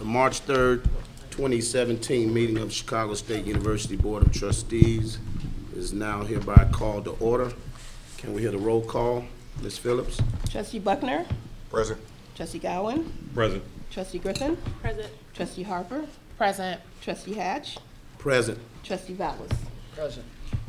March 3rd, 2017 meeting of Chicago State University Board of Trustees is now hereby called to order. Can we hear the roll call? Ms. Phillips? Trustee Buckner? Present. Trustee Gowan? Present. Trustee Griffin? Present. Trustee Harper? Present. Trustee Hatch? Present. Trustee Vallis? Present.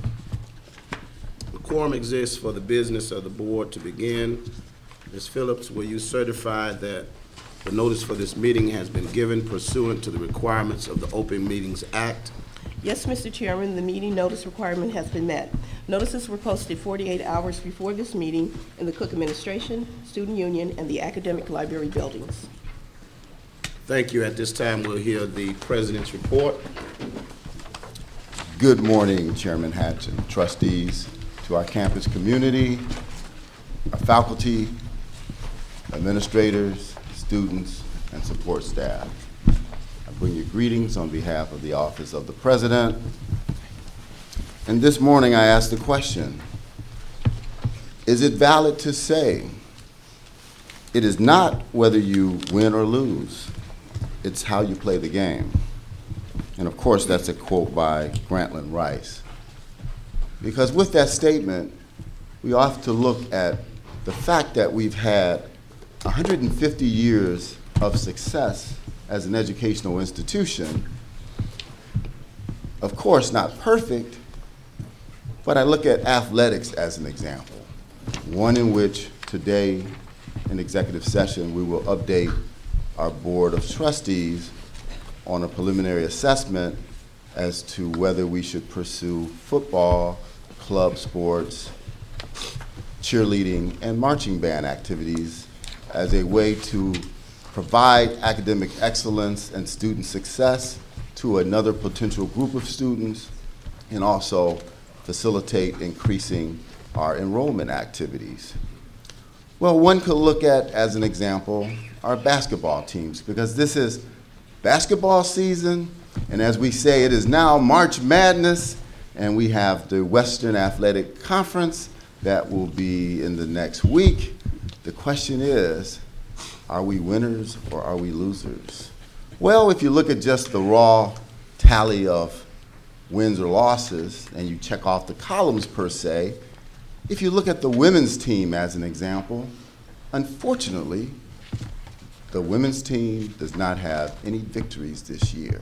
The quorum exists for the business of the board to begin. Ms. Phillips, will you certify that the notice for this meeting has been given pursuant to the requirements of the Open Meetings Act? Yes, Mr. Chairman, the meeting notice requirement has been met. Notices were posted 48 hours before this meeting in the Cook Administration, Student Union, and the Academic Library buildings. Thank you. At this time, we'll hear the President's report. Good morning, Chairman Hatch and trustees, to our campus community, our faculty, administrators, students, and support staff. I bring you greetings on behalf of the Office of the President. And this morning I asked the question, is it valid to say it is not whether you win or lose, it's how you play the game? And of course, that's a quote by Grantland Rice. Because with that statement, we have to look at the fact that we've had 150 years of success as an educational institution. Of course, not perfect, but I look at athletics as an example, one in which today in executive session we will update our Board of Trustees on a preliminary assessment as to whether we should pursue football, club sports, cheerleading, and marching band activities as a way to provide academic excellence and student success to another potential group of students, and also facilitate increasing our enrollment activities. Well, one could look at, as an example, our basketball teams, because this is basketball season, and as we say, it is now March Madness, and we have the Western Athletic Conference that will be in the next week. The question is, are we winners or are we losers? Well, if you look at just the raw tally of wins or losses, and you check off the columns per se, if you look at the women's team as an example, unfortunately, the women's team does not have any victories this year.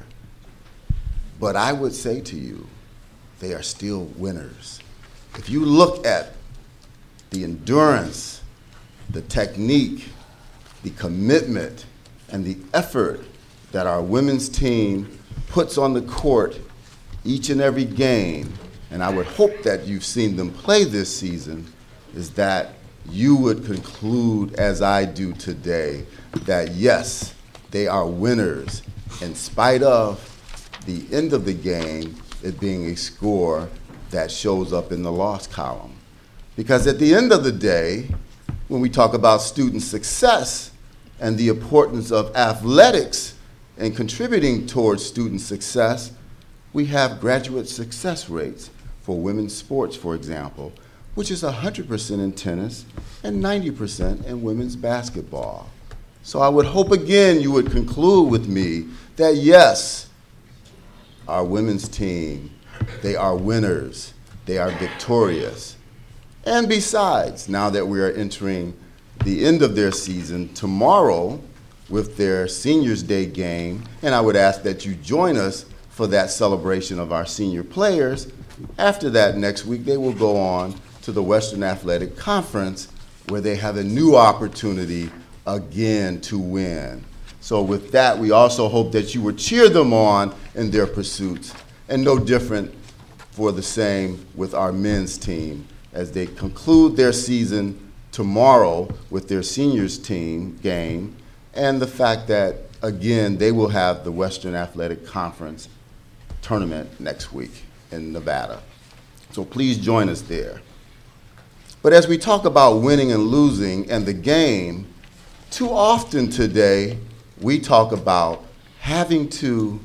But I would say to you, they are still winners. If you look at the endurance, the technique, the commitment, and the effort that our women's team puts on the court each and every game, and I would hope that you've seen them play this season, is that you would conclude, as I do today, that yes, they are winners in spite of the end of the game, it being a score that shows up in the loss column. Because at the end of the day, when we talk about student success and the importance of athletics and contributing towards student success, we have graduate success rates for women's sports, for example, which is 100% in tennis and 90% in women's basketball. So I would hope again you would conclude with me that yes, our women's team, they are winners, they are victorious. And besides, now that we are entering the end of their season, tomorrow with their Seniors Day game, and I would ask that you join us for that celebration of our senior players. After that, next week, they will go on to the Western Athletic Conference, where they have a new opportunity again to win. So with that, we also hope that you would cheer them on in their pursuits, and no different for the same with our men's team as they conclude their season tomorrow with their seniors team game, and the fact that, again, they will have the Western Athletic Conference tournament next week in Nevada. So please join us there. But as we talk about winning and losing and the game, too often today we talk about having to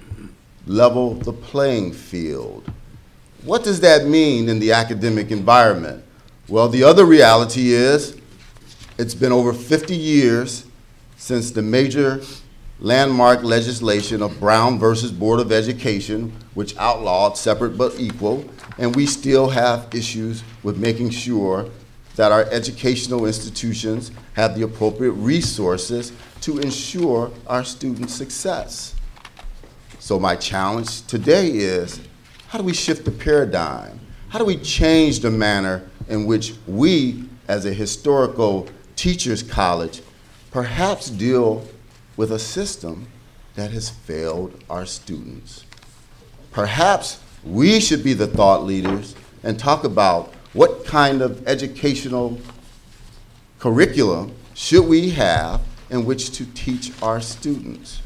level the playing field. What does that mean in the academic environment? Well, the other reality is it's been over 50 years since the major landmark legislation of Brown versus Board of Education, which outlawed separate but equal, and we still have issues with making sure that our educational institutions have the appropriate resources to ensure our students' success. So my challenge today is, how do we shift the paradigm? How do we change the manner in which we, as a historical teachers college, perhaps deal with a system that has failed our students? Perhaps we should be the thought leaders and talk about what kind of educational curriculum should we have in which to teach our students.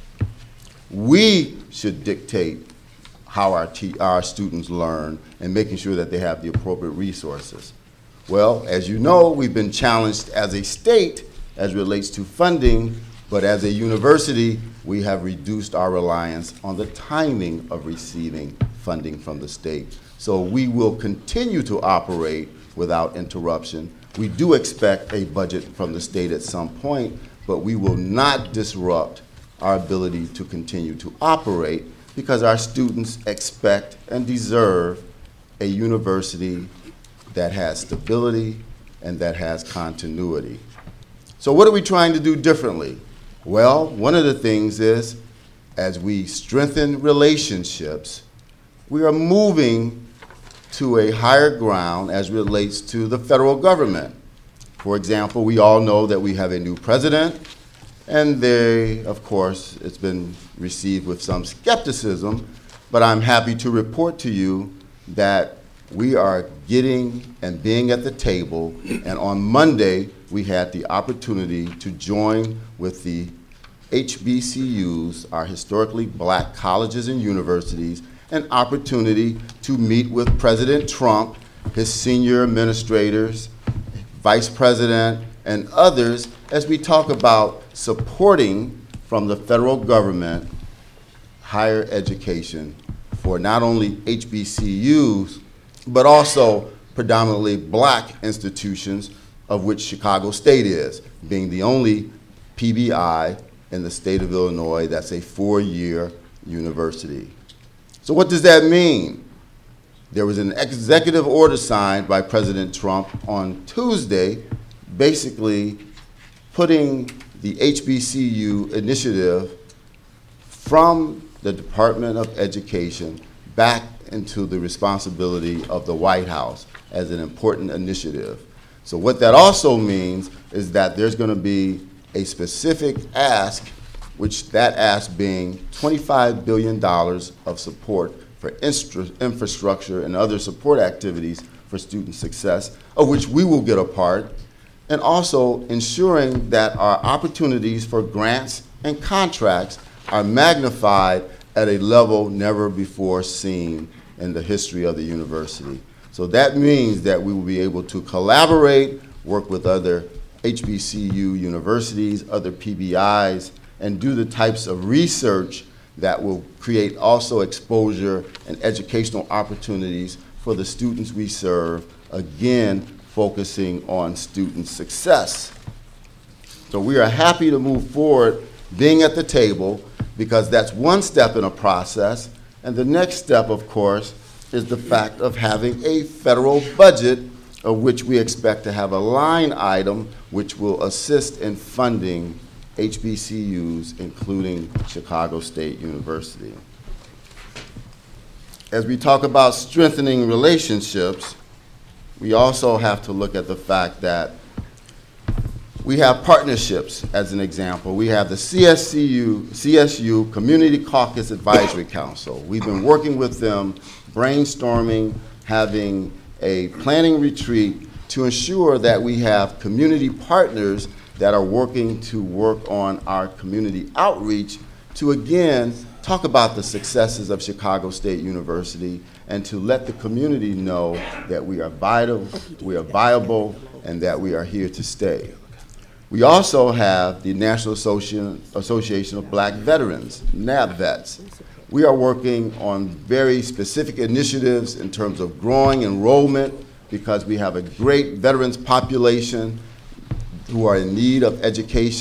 We should dictate how our students learn and making sure that they have the appropriate resources. Well, as you know, we've been challenged as a state as relates to funding, but as a university, we have reduced our reliance on the timing of receiving funding from the state. So we will continue to operate without interruption. We do expect a budget from the state at some point, but we will not disrupt our ability to continue to operate because our students expect and deserve a university that has stability and that has continuity. So what are we trying to do differently? Well, one of the things is, as we strengthen relationships, we are moving to a higher ground as relates to the federal government. For example, we all know that we have a new president, and they, of course, it's been received with some skepticism, but I'm happy to report to you that we are getting and being at the table, and on Monday, we had the opportunity to join with the HBCUs, our historically black colleges and universities, an opportunity to meet with President Trump, his senior administrators, Vice President, and others as we talk about supporting from the federal government higher education for not only HBCUs, but also predominantly black institutions, of which Chicago State is, being the only PBI in the state of Illinois that's a 4-year university. So what does that mean? There was an executive order signed by President Trump on Tuesday, basically putting the HBCU initiative from the Department of Education back into the responsibility of the White House as an important initiative. So what that also means is that there's going to be a specific ask, which that ask being $25 billion of support for infrastructure and other support activities for student success, of which we will get a part, and also ensuring that our opportunities for grants and contracts are magnified at a level never before seen in the history of the university. So that means that we will be able to collaborate, work with other HBCU universities, other PBIs, and do the types of research that will create also exposure and educational opportunities for the students we serve, again, focusing on student success. So we are happy to move forward being at the table because that's one step in a process. And the next step, of course, is the fact of having a federal budget of which we expect to have a line item which will assist in funding HBCUs, including Chicago State University. As we talk about strengthening relationships, we also have to look at the fact that we have partnerships, as an example. We have the CSU Community Caucus Advisory Council. We've been working with them, brainstorming, having a planning retreat to ensure that we have community partners that are working to work on our community outreach to, again, talk about the successes of Chicago State University and to let the community know that we are vital, we are viable, and that we are here to stay. We also have the National Association of Black Veterans, NABVETS. We are working on very specific initiatives in terms of growing enrollment because we have a great veterans population who are in need of education,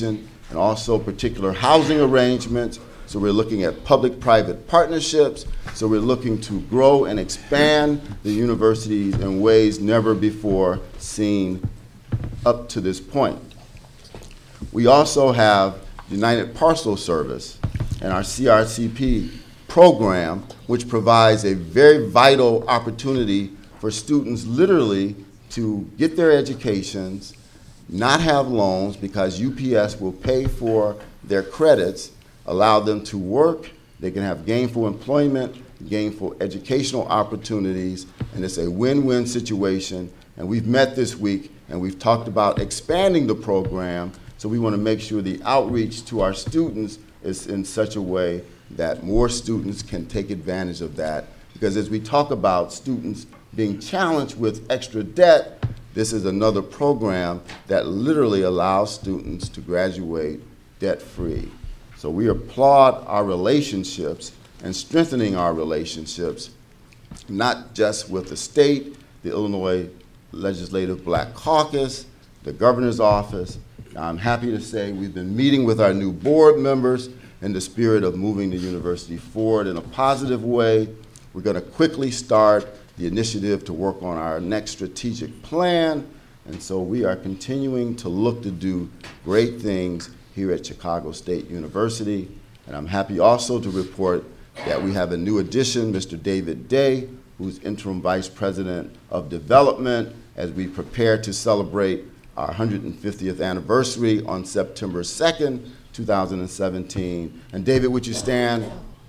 and also particular housing arrangements. So we're looking at public-private partnerships. So we're looking to grow and expand the universities in ways never before seen up to this point. We also have United Parcel Service and our CRCP program, which provides a very vital opportunity for students literally to get their educations, not have loans because UPS will pay for their credits, allow them to work, they can have gainful employment, gainful educational opportunities, and it's a win-win situation. And we've met this week and we've talked about expanding the program, so we want to make sure the outreach to our students is in such a way that more students can take advantage of that. Because as we talk about students being challenged with extra debt, this is another program that literally allows students to graduate debt-free. So we applaud our relationships and strengthening our relationships, not just with the state, the Illinois Legislative Black Caucus, the governor's office. I'm happy to say we've been meeting with our new board members in the spirit of moving the university forward in a positive way. We're going to quickly start the initiative to work on our next strategic plan, and so we are continuing to look to do great things here at Chicago State University. And I'm happy also to report that we have a new addition, Mr. David Day, who's Interim Vice President of Development, as we prepare to celebrate our 150th anniversary on September 2nd, 2017. And David, would you stand?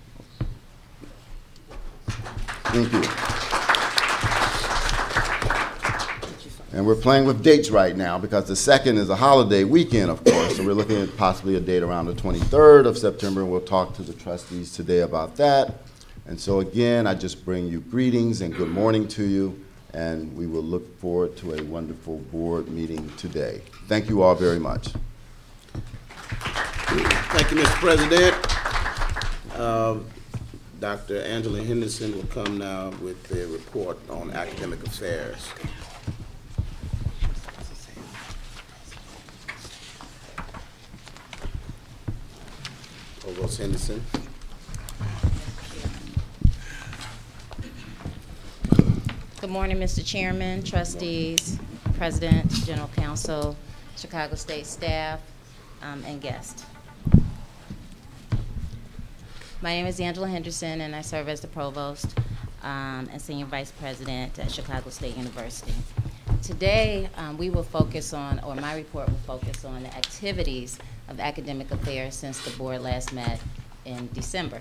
Thank you. And we're playing with dates right now because the 2nd is a holiday weekend, of course, so we're looking at possibly a date around the 23rd of September, and we'll talk to the trustees today about that. And so again, I just bring you greetings and good morning to you, and we will look forward to a wonderful board meeting today. Thank you all very much. Thank you, Mr. President. Dr. Angela Henderson will come now with the report on academic affairs. Provost Henderson. Good morning, Mr. Chairman, trustees, President, General Counsel, Chicago State staff, and guests. My name is Angela Henderson, and I serve as the Provost and Senior Vice President at Chicago State University. Today, we will focus on, or my report will focus on the activities of academic affairs since the board last met in December.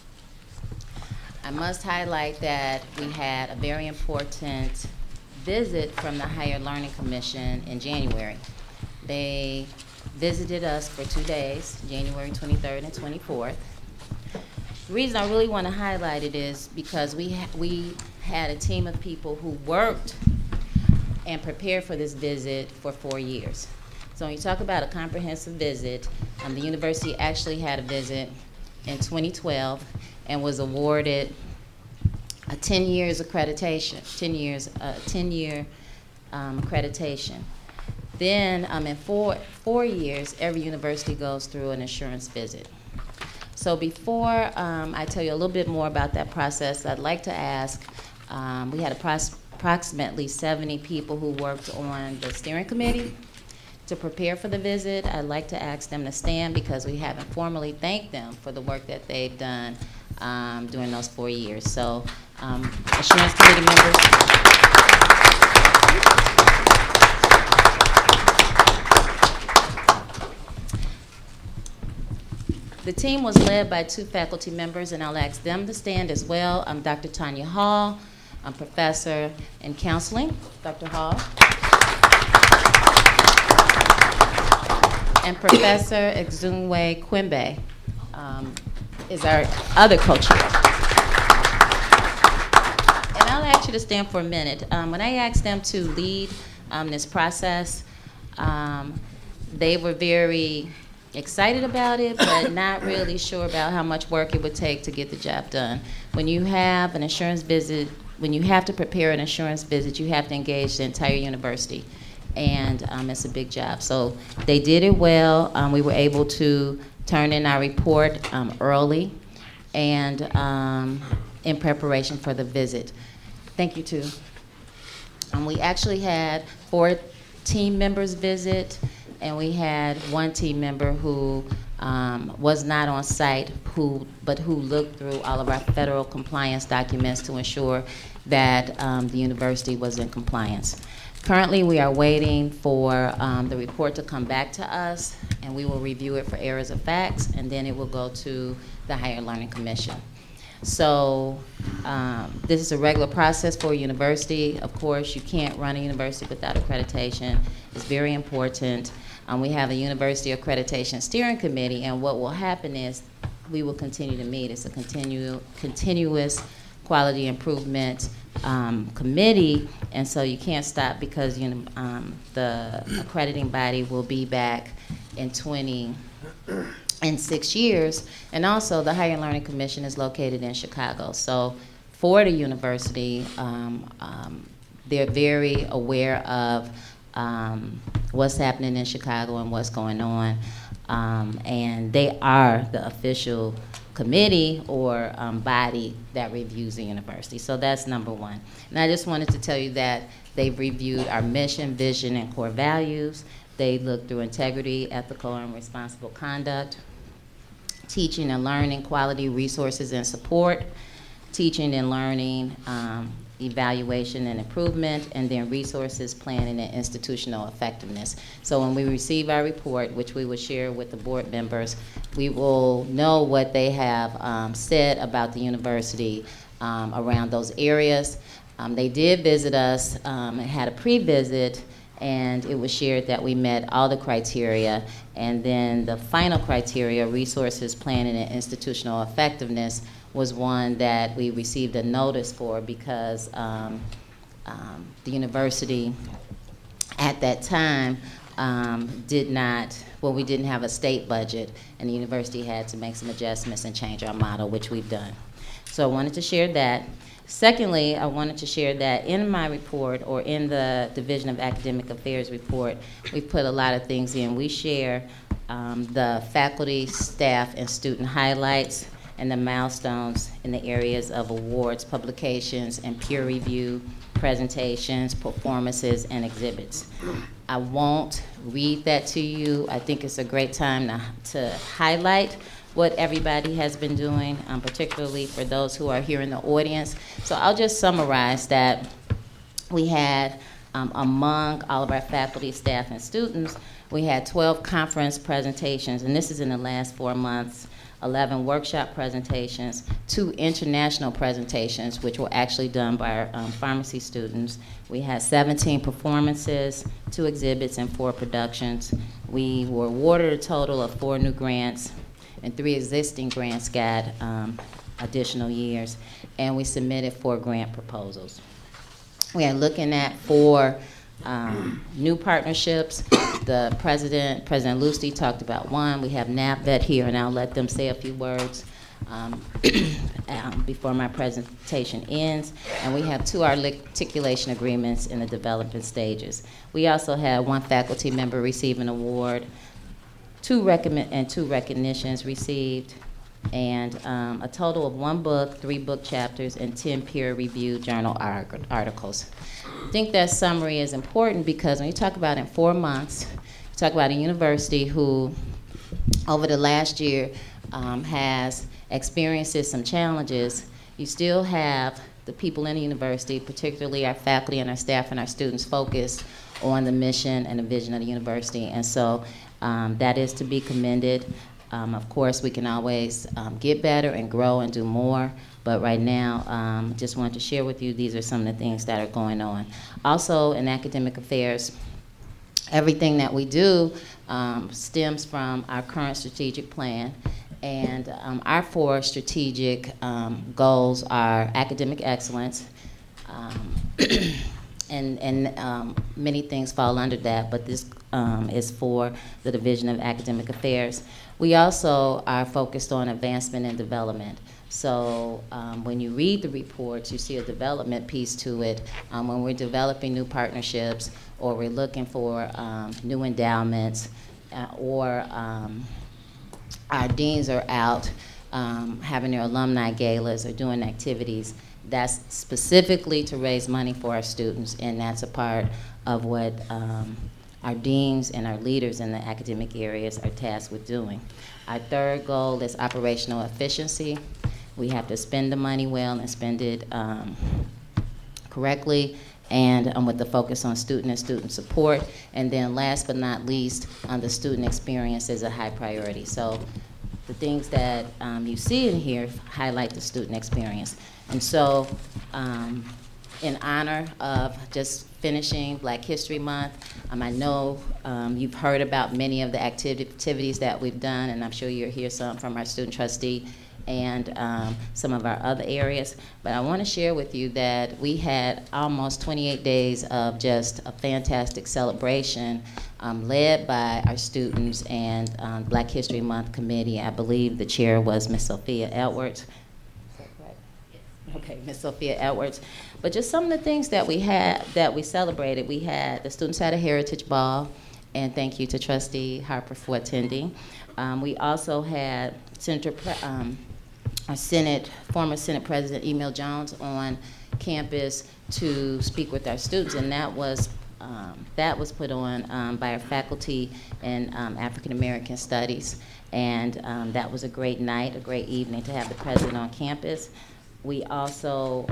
I must highlight that we had a very important visit from the Higher Learning Commission in January. They visited us for 2 days, January 23rd and 24th. The reason I really want to highlight it is because we had a team of people who worked and prepared for this visit for 4 years. So when you talk about a comprehensive visit, the university actually had a visit in 2012 and was awarded a 10 years accreditation, 10-year accreditation. Then in four years, every university goes through an assurance visit. So before I tell you a little bit more about that process, I'd like to ask, we had approximately 70 people who worked on the steering committee to prepare for the visit. I'd like to ask them to stand because we haven't formally thanked them for the work that they've done during those 4 years. So, assurance committee members. The team was led by 2 faculty members, and I'll ask them to stand as well. Dr. Tanya Hall, professor in counseling, Dr. Hall. And Professor Exunwe Quimbe is our other co-chair. And I'll ask you to stand for a minute. When I asked them to lead this process, they were very excited about it, but not really sure about how much work it would take to get the job done. When you have an assurance visit, when you have to prepare an assurance visit, you have to engage the entire university. and it's a big job. So they did it well. We were able to turn in our report early and in preparation for the visit. Thank you, too. We actually had 4 team members visit, and we had 1 team member who was not on site, but who looked through all of our federal compliance documents to ensure that the university was in compliance. Currently, we are waiting for the report to come back to us, and we will review it for errors of facts, and then it will go to the Higher Learning Commission. So this is a regular process for a university. Of course, you can't run a university without accreditation. It's very important. We have a University Accreditation Steering Committee, and what will happen is we will continue to meet. It's a continuous quality improvement committee, and so you can't stop because the accrediting body will be back in 6 years, and also the Higher Learning Commission is located in Chicago. So for the university, they're very aware of what's happening in Chicago and what's going on, and they are the official committee or body that reviews the university. So that's number one. And I just wanted to tell you that they've reviewed our mission, vision, and core values. They looked through integrity, ethical, and responsible conduct, teaching and learning, quality, resources, and support, teaching and learning, evaluation and improvement, and then resources, planning, and institutional effectiveness. So when we receive our report, which we will share with the board members, we will know what they have said about the university around those areas. They did visit us and had a pre-visit, and it was shared that we met all the criteria. And then the final criteria, resources, planning, and institutional effectiveness, was one that we received a notice for because the university at that time we didn't have a state budget, and the university had to make some adjustments and change our model, which we've done. So I wanted to share that. Secondly, I wanted to share that in my report, or in the Division of Academic Affairs report, we put a lot of things in. We share the faculty, staff, and student highlights, and the milestones in the areas of awards, publications, and peer review, presentations, performances, and exhibits. I won't read that to you. I think it's a great time to highlight what everybody has been doing, particularly for those who are here in the audience. So I'll just summarize that we had, among all of our faculty, staff, and students, we had 12 conference presentations, and this is in the last 4 months, 11 workshop presentations, 2 international presentations, which were actually done by our pharmacy students. We had 17 performances, 2 exhibits, and 4 productions. We were awarded a total of 4 new grants, and 3 existing grants got additional years, and we submitted 4 grant proposals. We are looking at 4 new partnerships. The President Lucy, talked about one. We have NAVVET here, and I'll let them say a few words before my presentation ends. And we have 2 articulation agreements in the development stages. We also have 1 faculty member receive an award, 2 recognitions received, and a total of 1 book, 3 book chapters, and 10 peer-reviewed journal articles. I think that summary is important because when you talk about in 4 months, you talk about a university who, over the last year, has experienced some challenges. You still have the people in the university, particularly our faculty and our staff and our students, focused on the mission and the vision of the university, and so that is to be commended. Of course, we can always get better and grow and do more, but right now, just wanted to share with you, these are some of the things that are going on. Also, in academic affairs, everything that we do stems from our current strategic plan, and our 4 strategic goals are academic excellence, and many things fall under that, but this is for the Division of Academic Affairs. We also are focused on advancement and development. So when you read the reports, you see a development piece to it. When we're developing new partnerships or we're looking for new endowments, or our deans are out having their alumni galas or doing activities, that's specifically to raise money for our students, and that's a part of what our deans and our leaders in the academic areas are tasked with doing. Our third goal is operational efficiency. We have to spend the money well and spend it correctly, and with the focus on student and student support. And then last but not least, the student experience is a high priority. So the things that you see in here highlight the student experience. And so in honor of just finishing Black History Month, I know you've heard about many of the activities that we've done, and I'm sure you'll hear some from our student trustee and some of our other areas. But I want to share with you that we had almost 28 days of just a fantastic celebration led by our students and Black History Month committee. I believe the chair was Ms. Sophia Edwards. Is that correct? Yes. Okay, Ms. Sophia Edwards. But just some of the things that we had, that we celebrated, we had, the students had a heritage ball, and thank you to Trustee Harper for attending. We also had our former Senate President Emil Jones on campus to speak with our students, and that was put on by our faculty in African American Studies, and that was a great night, a great evening to have the president on campus. We also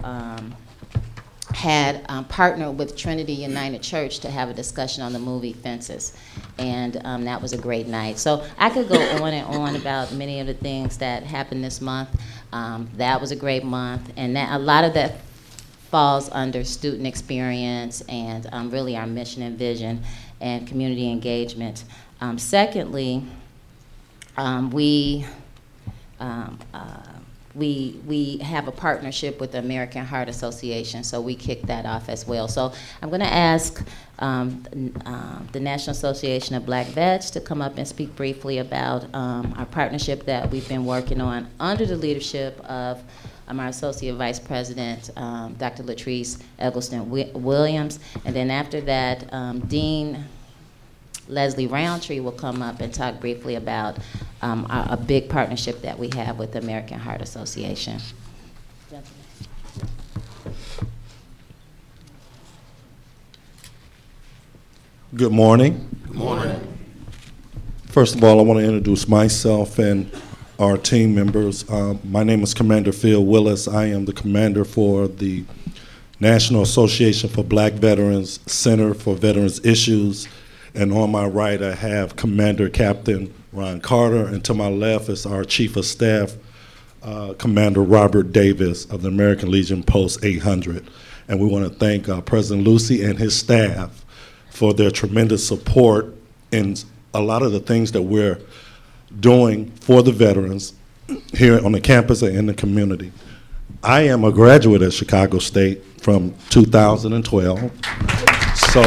had partnered with Trinity United Church to have a discussion on the movie Fences, and that was a great night. So I could go on and on about many of the things that happened this month. That was a great month, and a lot of that falls under student experience and really our mission and vision and community engagement. Secondly, we have a partnership with the American Heart Association, so we kicked that off as well. So I'm going to ask the National Association of Black Vets to come up and speak briefly about our partnership that we've been working on under the leadership of our Associate Vice President, Dr. Latrice Eggleston Williams. And then after that, Dean Leslie Roundtree will come up and talk briefly about a big partnership that we have with the American Heart Association. Good morning. Good morning. First of all, I want to introduce myself and our team members. My name is Commander Phil Willis. I am the commander for the National Association for Black Veterans Center for Veterans Issues. And on my right, I have Commander Captain Ron Carter, and to my left is our Chief of Staff, Commander Robert Davis of the American Legion Post 800. And we want to thank President Lucy and his staff for their tremendous support in a lot of the things that we're doing for the veterans here on the campus and in the community. I am a graduate at Chicago State from 2012, so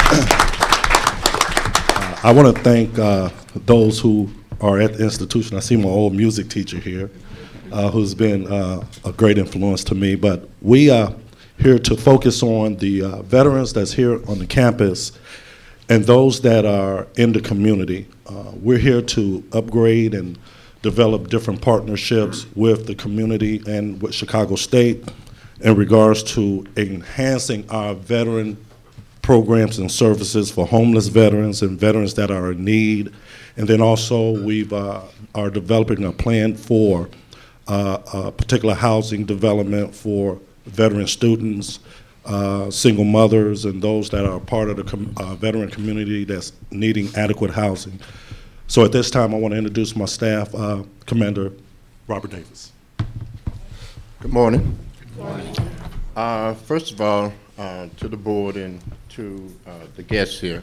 I want to thank those who are at the institution. I see my old music teacher here, who's been a great influence to me. But we are here to focus on the veterans that's here on the campus and those that are in the community. We're here to upgrade and develop different partnerships with the community and with Chicago State in regards to enhancing our veteran programs and services for homeless veterans and veterans that are in need. And then also we are developing a plan for a particular housing development for veteran students, single mothers, and those that are part of the veteran community that's needing adequate housing. So at this time, I want to introduce my staff, Commander Robert Davis. Good morning. Good morning. First of all, to the board and to the guests here,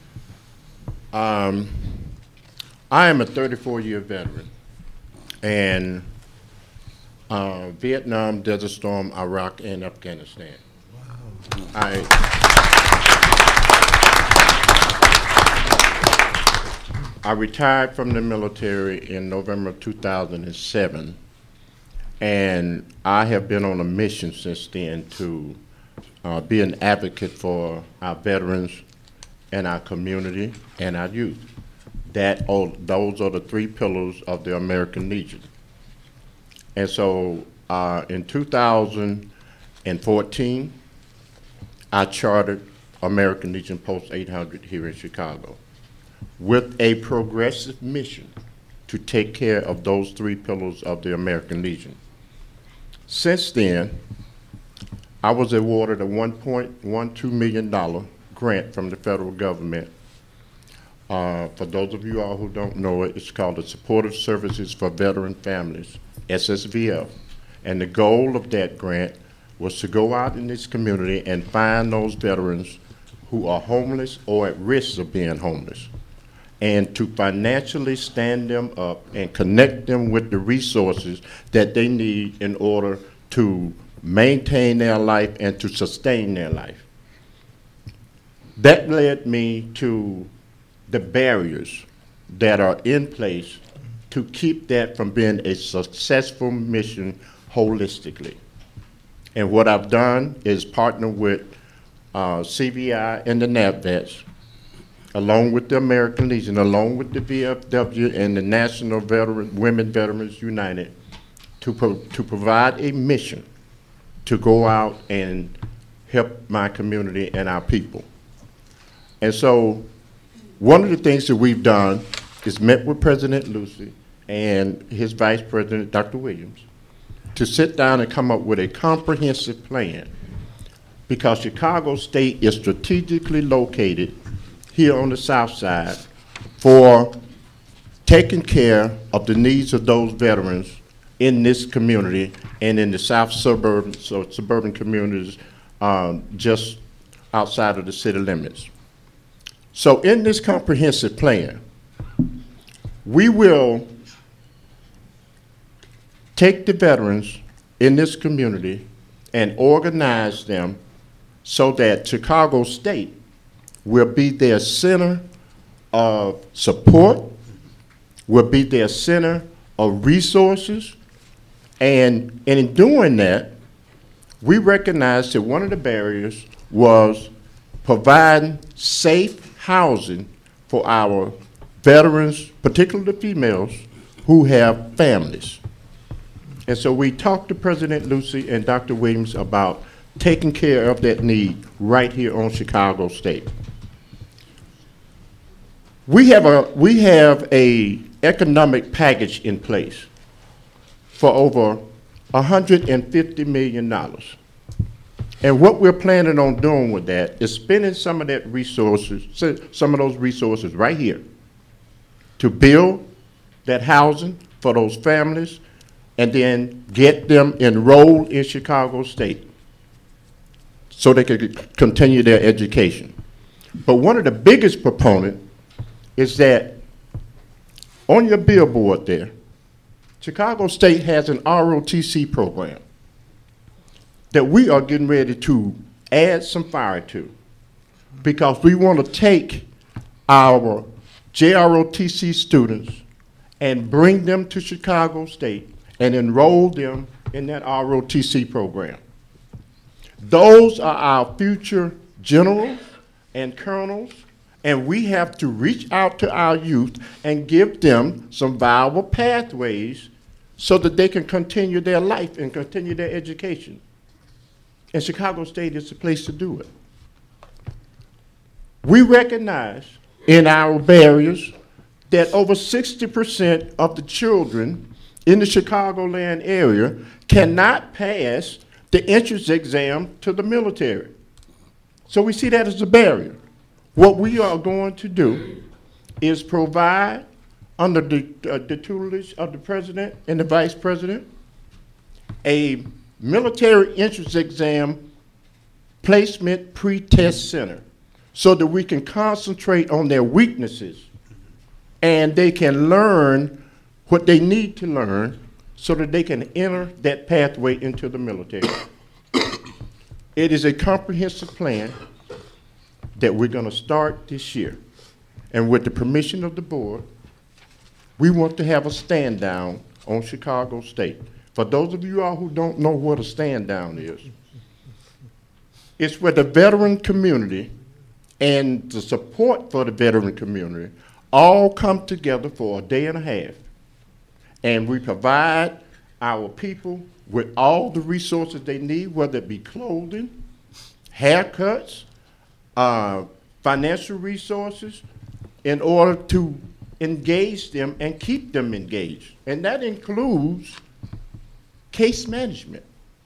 I am a 34-year veteran, and Vietnam, Desert Storm, Iraq, and Afghanistan. Wow. I retired from the military in November of 2007, and I have been on a mission since then to be an advocate for our veterans and our community, and our youth. Those are the three pillars of the American Legion. And so in 2014, I chartered American Legion Post 800 here in Chicago with a progressive mission to take care of those three pillars of the American Legion. Since then, I was awarded a $1.12 million grant from the federal government. For those of you all who don't know it, it's called the Supportive Services for Veteran Families, SSVF. And the goal of that grant was to go out in this community and find those veterans who are homeless or at risk of being homeless, and to financially stand them up and connect them with the resources that they need in order to maintain their life and to sustain their life. That led me to the barriers that are in place to keep that from being a successful mission holistically. And what I've done is partner with CVI and the NAVVETS, along with the American Legion, along with the VFW and the National Women Veterans United, to provide a mission to go out and help my community and our people. And so one of the things that we've done is met with President Lucey and his Vice President, Dr. Williams, to sit down and come up with a comprehensive plan, because Chicago State is strategically located here on the south side for taking care of the needs of those veterans in this community and in the south suburban communities just outside of the city limits. So in this comprehensive plan, we will take the veterans in this community and organize them so that Chicago State will be their center of support, will be their center of resources, and in doing that, we recognized that one of the barriers was providing safe housing for our veterans, particularly the females, who have families. And so we talked to President Lucey and Dr. Williams about taking care of that need right here on Chicago State. We have a economic package in place for over $150 million. And what we're planning on doing with that is spending some of those resources right here to build that housing for those families and then get them enrolled in Chicago State so they can continue their education. But one of the biggest proponents is that on your billboard there, Chicago State has an ROTC program that we are getting ready to add some fire to, because we want to take our JROTC students and bring them to Chicago State and enroll them in that ROTC program. Those are our future generals and colonels, and we have to reach out to our youth and give them some viable pathways so that they can continue their life and continue their education. And Chicago State is the place to do it. We recognize in our barriers that over 60% of the children in the Chicagoland area cannot pass the entrance exam to the military. So we see that as a barrier. What we are going to do is provide, under the tutelage of the president and the vice president, a military entrance exam placement pre-test center so that we can concentrate on their weaknesses and they can learn what they need to learn so that they can enter that pathway into the military. It is a comprehensive plan that we're going to start this year. And with the permission of the board, we want to have a stand down on Chicago State. For those of you all who don't know what a stand down is, it's where the veteran community and the support for the veteran community all come together for a day and a half. And we provide our people with all the resources they need, whether it be clothing, haircuts, financial resources, in order to engage them and keep them engaged. And that includes case management,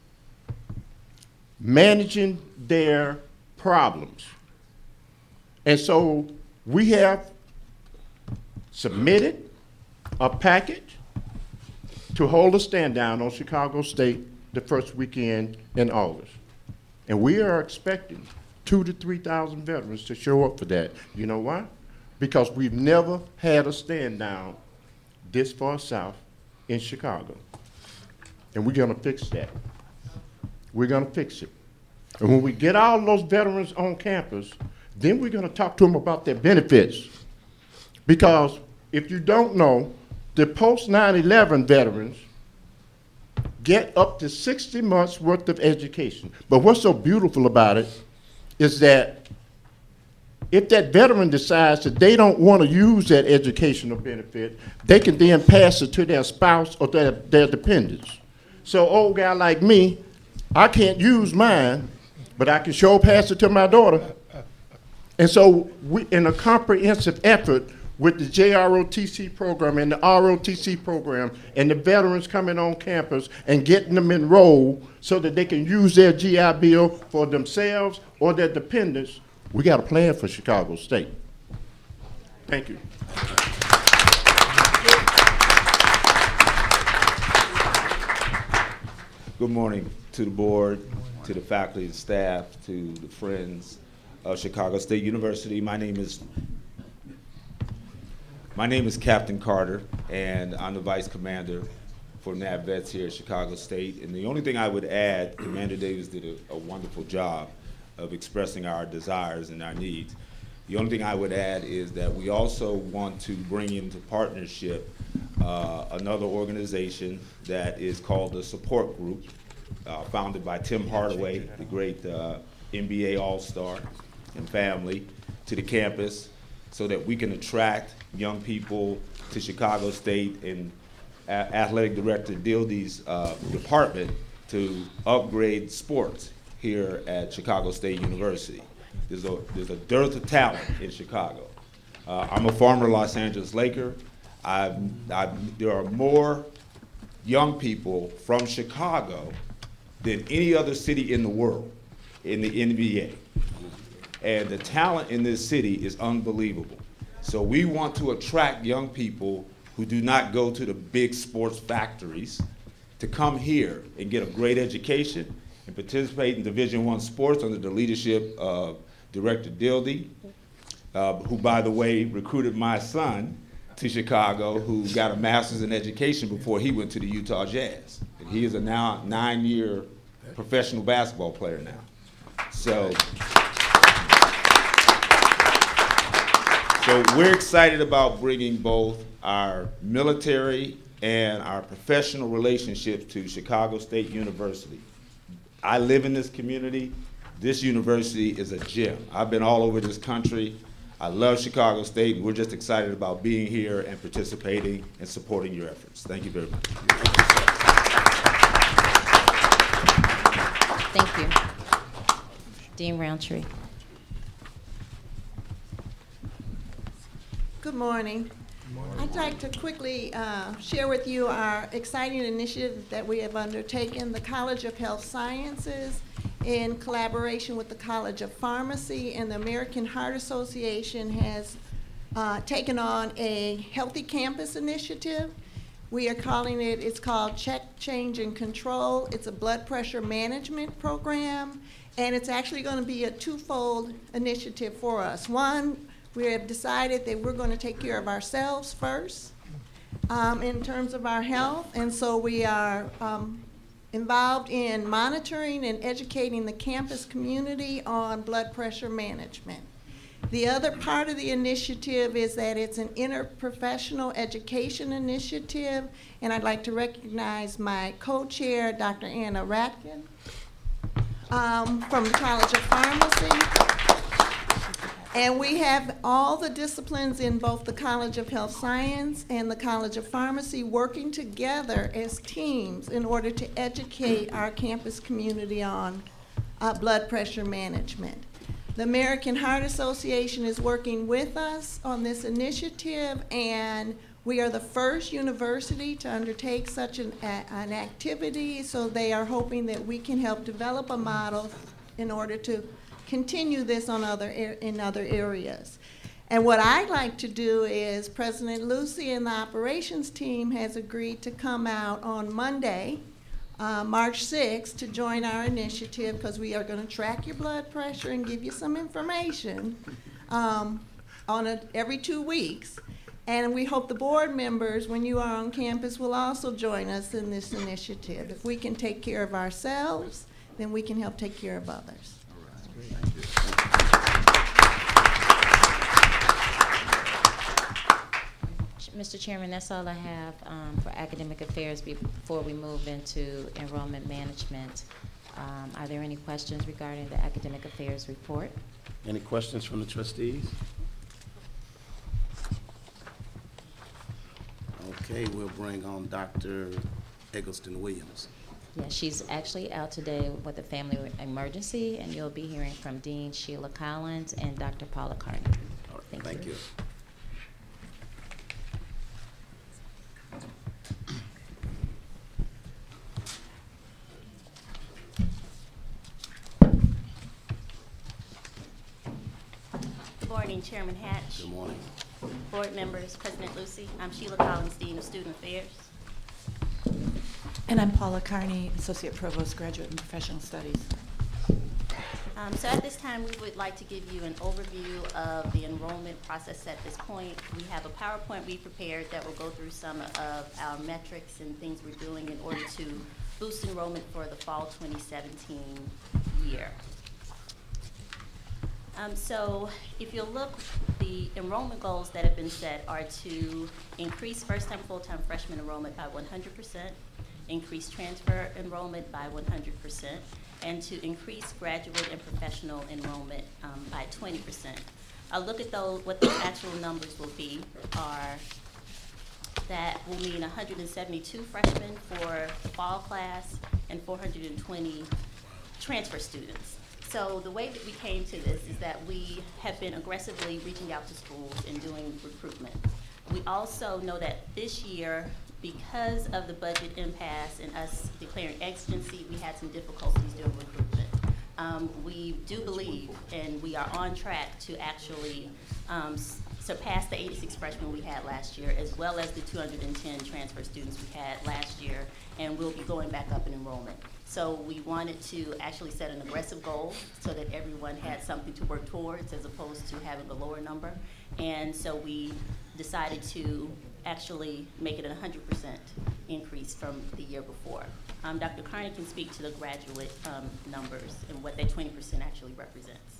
managing their problems. And so we have submitted a package to hold a stand down on Chicago State the first weekend in August. And we are expecting 2,000 to 3,000 veterans to show up for that. You know why? Because we've never had a stand down this far south in Chicago. And we're gonna fix that. We're gonna fix it. And when we get all those veterans on campus, then we're gonna talk to them about their benefits. Because if you don't know, the post 9/11 veterans get up to 60 months worth of education. But what's so beautiful about it is that if that veteran decides that they don't want to use that educational benefit, they can then pass it to their spouse or their dependents. So old guy like me, I can't use mine, but I can sure pass it to my daughter. And so we, in a comprehensive effort with the JROTC program and the ROTC program and the veterans coming on campus and getting them enrolled so that they can use their GI Bill for themselves or their dependents, we got a plan for Chicago State. Thank you. Good morning to the board, to the faculty, the staff, to the friends of Chicago State University. My name is Captain Carter, and I'm the Vice Commander for NAVVETS here at Chicago State. And the only thing I would add, Commander Davis did a wonderful job of expressing our desires and our needs. The only thing I would add is that we also want to bring into partnership another organization that is called the Support Group, founded by Tim Hardaway, the great NBA All-Star and family, to the campus so that we can attract young people to Chicago State and Athletic Director Dildy's department to upgrade sports here at Chicago State University. There's a dearth of talent in Chicago. I'm a former Los Angeles Laker. There are more young people from Chicago than any other city in the world in the NBA. And the talent in this city is unbelievable. So we want to attract young people who do not go to the big sports factories to come here and get a great education and participate in Division I sports under the leadership of Director Dildy, who, by the way, recruited my son to Chicago, who got a master's in education before he went to the Utah Jazz. And he is a now 9-year professional basketball player now. So we're excited about bringing both our military and our professional relationships to Chicago State University. I live in this community. This university is a gem. I've been all over this country. I love Chicago State, and we're just excited about being here and participating and supporting your efforts. Thank you very much. Thank you. Dean Roundtree. Good morning. I'd like to quickly share with you our exciting initiative that we have undertaken. The College of Health Sciences, in collaboration with the College of Pharmacy and the American Heart Association, has taken on a Healthy Campus initiative. We are calling it, it's called Check, Change, and Control. It's a blood pressure management program, and it's actually going to be a twofold initiative for us. One, we have decided that we're going to take care of ourselves first in terms of our health, and so we are involved in monitoring and educating the campus community on blood pressure management. The other part of the initiative is that it's an interprofessional education initiative, and I'd like to recognize my co-chair, Dr. Anna Ratkin, from the College of Pharmacy. And we have all the disciplines in both the College of Health Science and the College of Pharmacy working together as teams in order to educate our campus community on blood pressure management. The American Heart Association is working with us on this initiative, and we are the first university to undertake such an activity, so they are hoping that we can help develop a model in order to continue this in other areas. And what I'd like to do is President Lucy and the operations team has agreed to come out on Monday, March 6th, to join our initiative, because we are going to track your blood pressure and give you some information every 2 weeks. And we hope the board members, when you are on campus, will also join us in this initiative. If we can take care of ourselves, then we can help take care of others. Mr. Chairman, that's all I have for academic affairs before we move into enrollment management. Are there any questions regarding the academic affairs report? Any questions from the trustees? Okay, we'll bring on Dr. Eggleston Williams. Yeah, she's actually out today with a family emergency, and you'll be hearing from Dean Sheila Collins and Dr. Paula Carney. All right, thank you. Good morning, Chairman Hatch. Good morning. Board members, President Lucy. I'm Sheila Collins, Dean of Student Affairs. And I'm Paula Carney, Associate Provost, Graduate in Professional Studies. So at this time, we would like to give you an overview of the enrollment process at this point. We have a PowerPoint we prepared that will go through some of our metrics and things we're doing in order to boost enrollment for the fall 2017 year. So if you'll look, the enrollment goals that have been set are to increase first-time, full-time freshman enrollment by 100%, increase transfer enrollment by 100%, and to increase graduate and professional enrollment by 20%. A look at those, what the actual numbers will be are that will mean 172 freshmen for the fall class and 420 transfer students. So the way that we came to this is that we have been aggressively reaching out to schools and doing recruitment. We also know that this year, because of the budget impasse and us declaring exigency, we had some difficulties doing recruitment. We do believe, and we are on track to actually surpass the 86 freshmen we had last year, as well as the 210 transfer students we had last year, and we'll be going back up in enrollment. So we wanted to actually set an aggressive goal so that everyone had something to work towards as opposed to having a lower number. And so we decided to actually make it a 100% increase from the year before. Dr. Carney can speak to the graduate numbers and what that 20% actually represents.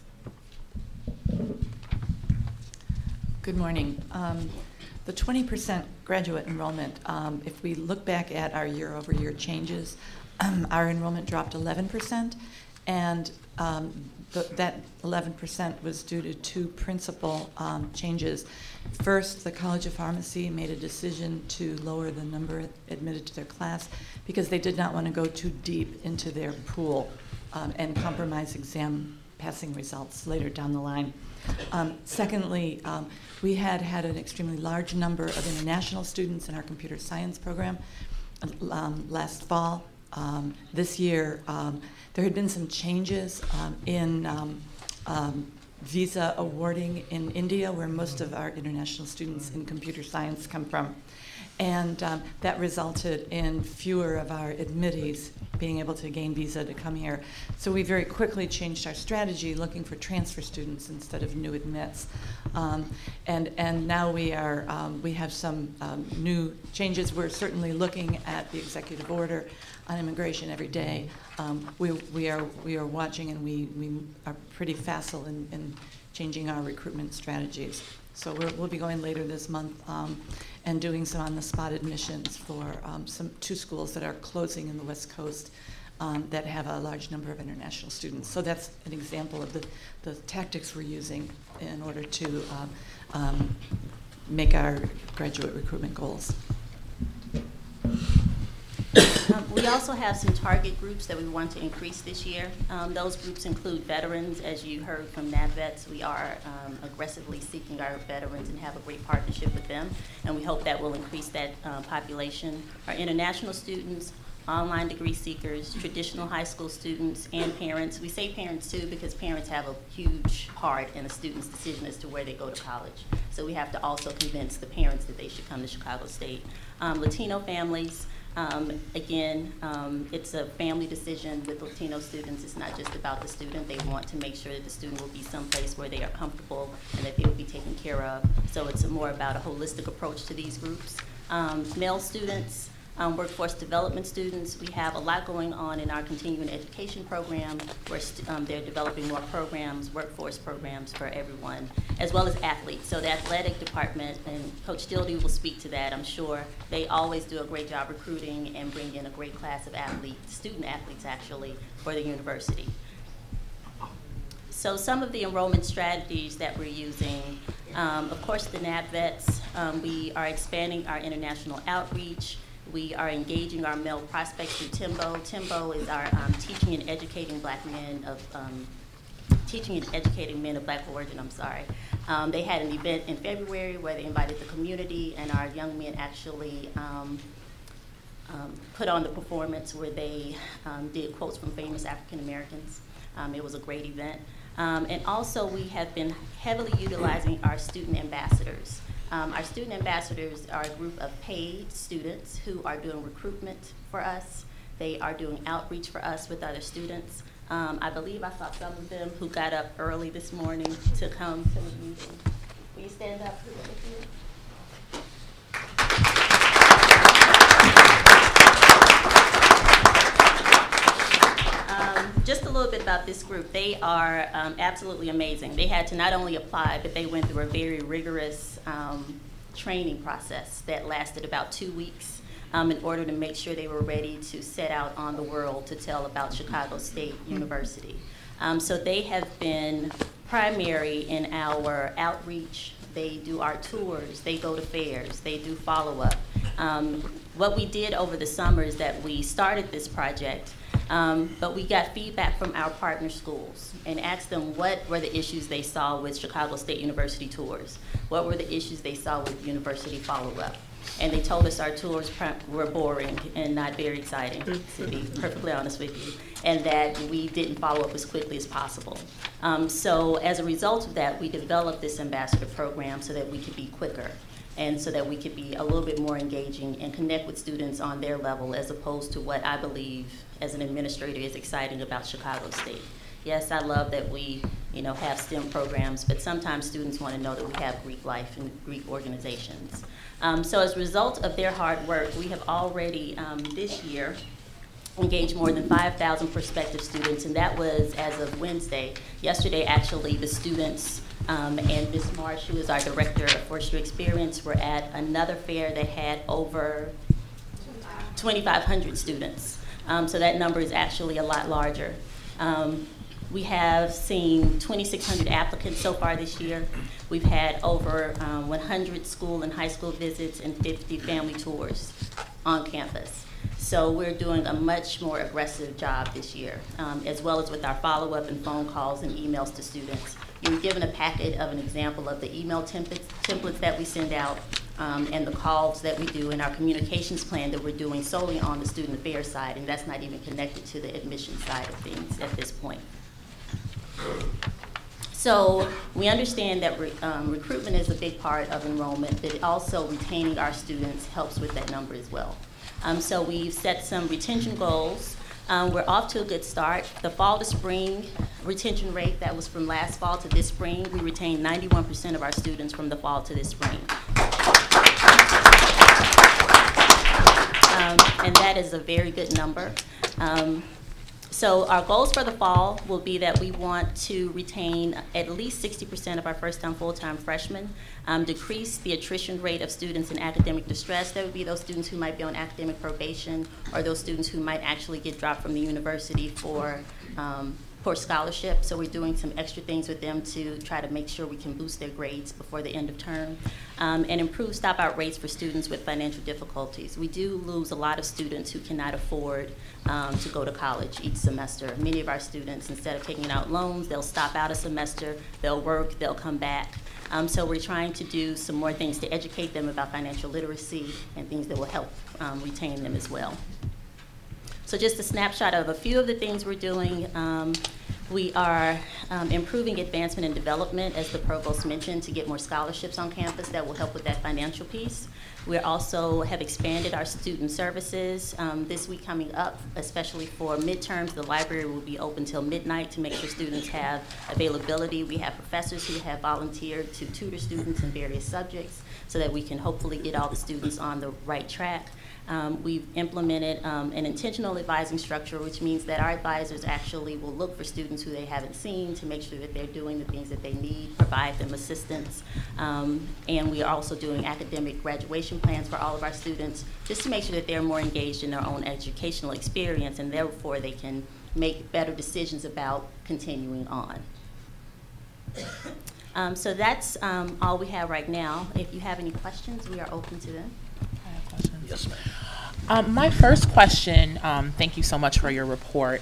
Good morning. The 20% graduate enrollment, if we look back at our year-over-year changes, our enrollment dropped 11%, and that 11% was due to two principal changes. First, the College of Pharmacy made a decision to lower the number admitted to their class because they did not want to go too deep into their pool and compromise exam passing results later down the line. Secondly, we had an extremely large number of international students in our computer science program last fall. This year, there had been some changes in visa awarding in India, where most of our international students in computer science come from. And that resulted in fewer of our admittees being able to gain visa to come here. So we very quickly changed our strategy, looking for transfer students instead of new admits. And now we have some new changes. We're certainly looking at the executive order on immigration every day. We are watching, and we are pretty facile in changing our recruitment strategies. So we'll be going later this month and doing some on-the-spot admissions for two schools that are closing in the West Coast that have a large number of international students. So that's an example of the tactics we're using in order to make our graduate recruitment goals. We also have some target groups that we want to increase this year. Those groups include veterans. As you heard from NAVVETS, we are aggressively seeking our veterans and have a great partnership with them, and we hope that will increase that population. Our international students, online degree seekers, traditional high school students, and parents. We say parents too because parents have a huge part in a student's decision as to where they go to college. So we have to also convince the parents that they should come to Chicago State. Latino families, again, it's a family decision with Latino students. It's not just about the student. They want to make sure that the student will be someplace where they are comfortable and that they will be taken care of. So it's more about a holistic approach to these groups. Male students, workforce development students, we have a lot going on in our continuing education program where they're developing more programs, workforce programs for everyone, as well as athletes. So the athletic department, and Coach Dildy will speak to that, I'm sure. They always do a great job recruiting and bring in a great class of athletes, student athletes actually, for the university. So some of the enrollment strategies that we're using, of course the NAVVETS, we are expanding our international outreach. We are engaging our male prospects through TIMBO. TIMBO is our teaching and educating black men of black origin, They had an event in February where they invited the community, and our young men actually put on the performance where they did quotes from famous African Americans. It was a great event. And also we have been heavily utilizing our student ambassadors. Our student ambassadors are a group of paid students who are doing recruitment for us. They are doing outreach for us with other students. I believe I saw some of them who got up early this morning to come to the meeting. Will you stand up? Just a little bit about this group. They are absolutely amazing. They had to not only apply, but they went through a very rigorous training process that lasted about 2 weeks in order to make sure they were ready to set out on the world to tell about Chicago State University. So they have been primary in our outreach. They do our tours, they go to fairs, they do follow-up. What we did over the summer is that we started this project, but we got feedback from our partner schools and asked them what were the issues they saw with Chicago State University tours, what were the issues they saw with university follow-up. And they told us our tours were boring and not very exciting, to be perfectly honest with you, and that we didn't follow up as quickly as possible. So as a result of that, we developed this ambassador program so that we could be quicker and so that we could be a little bit more engaging and connect with students on their level as opposed to what I believe as an administrator is exciting about Chicago State. Yes, I love that we have STEM programs, but sometimes students want to know that we have Greek life and Greek organizations. So as a result of their hard work, we have already this year engaged more than 5,000 prospective students, and that was as of Wednesday. Yesterday, actually, the students and Ms. Marsh, who is our director of First Year Experience, were at another fair that had over 2,500 students. So that number is actually a lot larger. We have seen 2,600 applicants so far this year. We've had over 100 school and high school visits and 50 family tours on campus. So we're doing a much more aggressive job this year, as well as with our follow-up and phone calls and emails to students. You were given a packet of an example of the email templates that we send out and the calls that we do in our communications plan that we're doing solely on the student affairs side, and that's not even connected to the admission side of things at this point. So we understand that recruitment is a big part of enrollment, but also retaining our students helps with that number as well. So we've set some retention goals. We're off to a good start. The fall to spring retention rate, that was from last fall to this spring, we retained 91% of our students from the fall to this spring. And that is a very good number. So our goals for the fall will be that we want to retain at least 60% of our first-time, full-time freshmen, decrease the attrition rate of students in academic distress. That would be those students who might be on academic probation or those students who might actually get dropped from the university for scholarship. So we're doing some extra things with them to try to make sure we can boost their grades before the end of term, and improve stopout rates for students with financial difficulties. We do lose a lot of students who cannot afford to go to college each semester. Many of our students, instead of taking out loans, they'll stop out a semester, they'll work, they'll come back. So we're trying to do some more things to educate them about financial literacy and things that will help retain them as well. So just a snapshot of a few of the things we're doing. We are improving advancement and development, as the provost mentioned, to get more scholarships on campus that will help with that financial piece. We also have expanded our student services. This week coming up, especially for midterms, the library will be open till midnight to make sure students have availability. We have professors who have volunteered to tutor students in various subjects so that we can hopefully get all the students on the right track. We've implemented an intentional advising structure, which means that our advisors actually will look for students who they haven't seen to make sure that they're doing the things that they need, provide them assistance. And we are also doing academic graduation plans for all of our students, just to make sure that they're more engaged in their own educational experience, and therefore they can make better decisions about continuing on. So that's all we have right now. If you have any questions, we are open to them. Yes, ma'am. My first question, thank you so much for your report.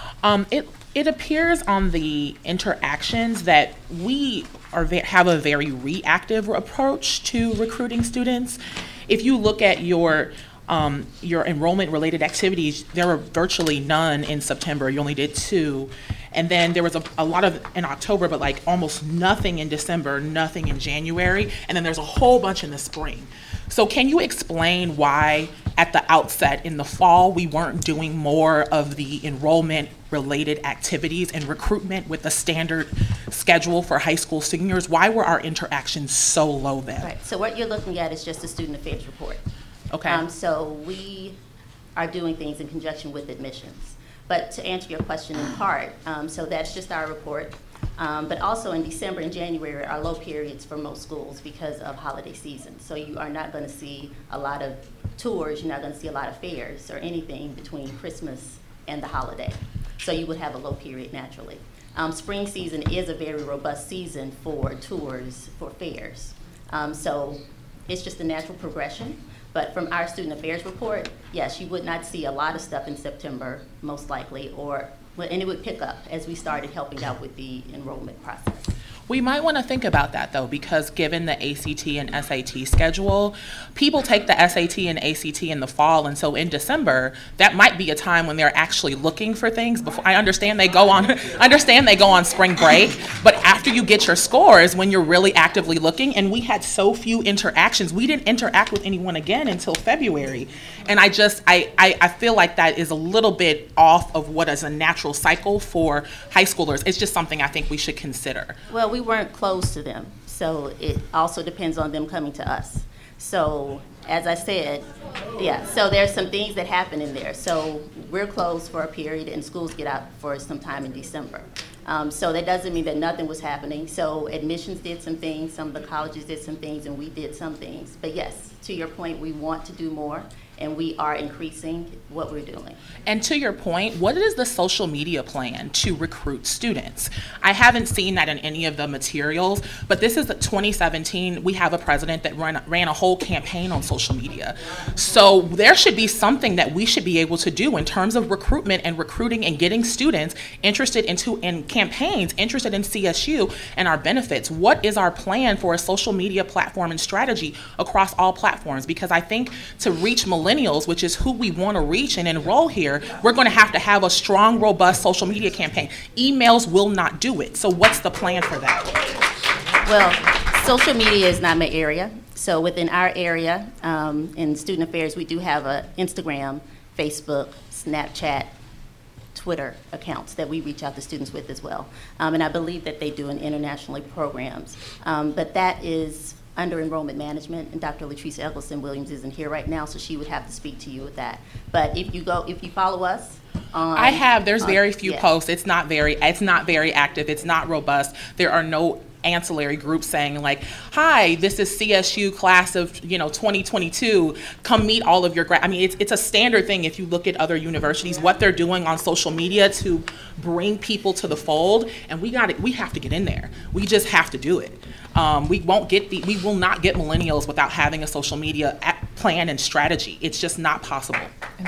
It appears on the interactions that we have a very reactive approach to recruiting students. If you look at your enrollment-related activities, there were virtually none in September. You only did 2. And then there was a lot of in October, but like almost nothing in December, nothing in January, and then there's a whole bunch in the spring. So can you explain why at the outset in the fall we weren't doing more of the enrollment-related activities and recruitment with the standard schedule for high school seniors? Why were our interactions so low then? Right, so what you're looking at is just the student affairs report. Okay. So we are doing things in conjunction with admissions. But to answer your question in part, so that's just our report. But also in December and January are low periods for most schools because of holiday season. So you are not going to see a lot of tours, you're not going to see a lot of fairs or anything between Christmas and the holiday. So you would have a low period naturally. Spring season is a very robust season for tours, for fairs. So it's just a natural progression. But from our student affairs report, yes, you would not see a lot of stuff in September, most likely, and it would pick up as we started helping out with the enrollment process. We might want to think about that, though, because given the ACT and SAT schedule, people take the SAT and ACT in the fall, and so in December, that might be a time when they're actually looking for things. Before I understand they go on spring break, but after you get your scores, when you're really actively looking, and we had so few interactions, we didn't interact with anyone again until February, and I feel like that is a little bit off of what is a natural cycle for high schoolers. It's just something I think we should consider. Well, we weren't closed to them, so it also depends on them coming to us. So, as I said, yeah, so there's some things that happen in there. So we're closed for a period and schools get out for some time in December. So that doesn't mean that nothing was happening. So admissions did some things, some of the colleges did some things, and we did some things. But yes, to your point, we want to do more, and we are increasing what we're doing. And to your point, what is the social media plan to recruit students? I haven't seen that in any of the materials, but this is 2017. We have a president that ran a whole campaign on social media. So there should be something that we should be able to do in terms of recruitment and recruiting and getting students interested in campaigns, interested in CSU and our benefits. What is our plan for a social media platform and strategy across all platforms? Because I think to reach millennials, which is who we want to reach and enroll here, we're going to have a strong, robust social media campaign. Emails will not do it. So what's the plan for that? Well, social media is not my area. So within our area, in student affairs, we do have an Instagram, Facebook, Snapchat, Twitter accounts that we reach out to students with as well. And I believe that they do in internationally programs. But that is under enrollment management, and Dr. Latrice Eggleston Williams isn't here right now, so she would have to speak to you with that. But if you follow us on. I have. There's very few yeah. posts. It's not very active. It's not robust. There are no ancillary groups saying like, hi, this is CSU class of 2022, come meet all of your I mean, it's a standard thing if you look at other universities, what they're doing on social media to bring people to the fold, and we have to get in there. We just have to do it. We will not get millennials without having a social media plan and strategy. It's just not possible.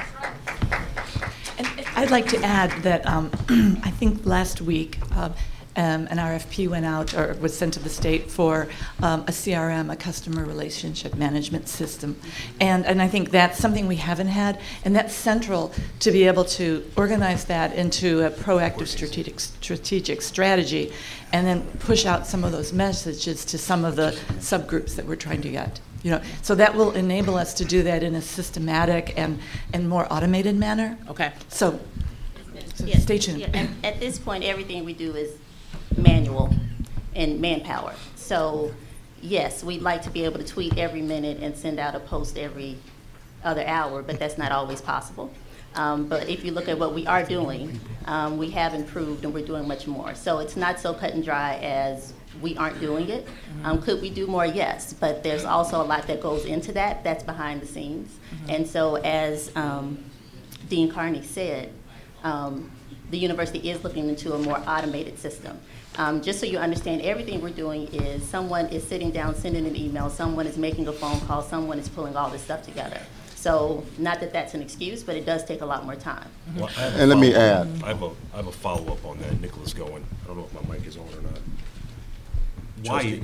And I'd like to add that I think last week an RFP went out or was sent to the state for a CRM, a customer relationship management system. And I think that's something we haven't had, and that's central to be able to organize that into a proactive strategic strategy and then push out some of those messages to some of the subgroups that we're trying to get. So that will enable us to do that in a systematic and more automated manner. Okay. So Yeah, stay tuned. yeah, and at this point, everything we do is manual and manpower. So yes, we'd like to be able to tweet every minute and send out a post every other hour, but that's not always possible. But if you look at what we are doing, we have improved and we're doing much more. So it's not so cut and dry as we aren't doing it. Could we do more? Yes, but there's also a lot that goes into that. That's behind the scenes. And so as Dean Carney said, the university is looking into a more automated system. Just so you understand, everything we're doing is someone is sitting down, sending an email, someone is making a phone call, someone is pulling all this stuff together. So not that that's an excuse, but it does take a lot more time. Well, And let me add. I have a follow-up on that. Nicholas Goen. I don't know if my mic is on or not.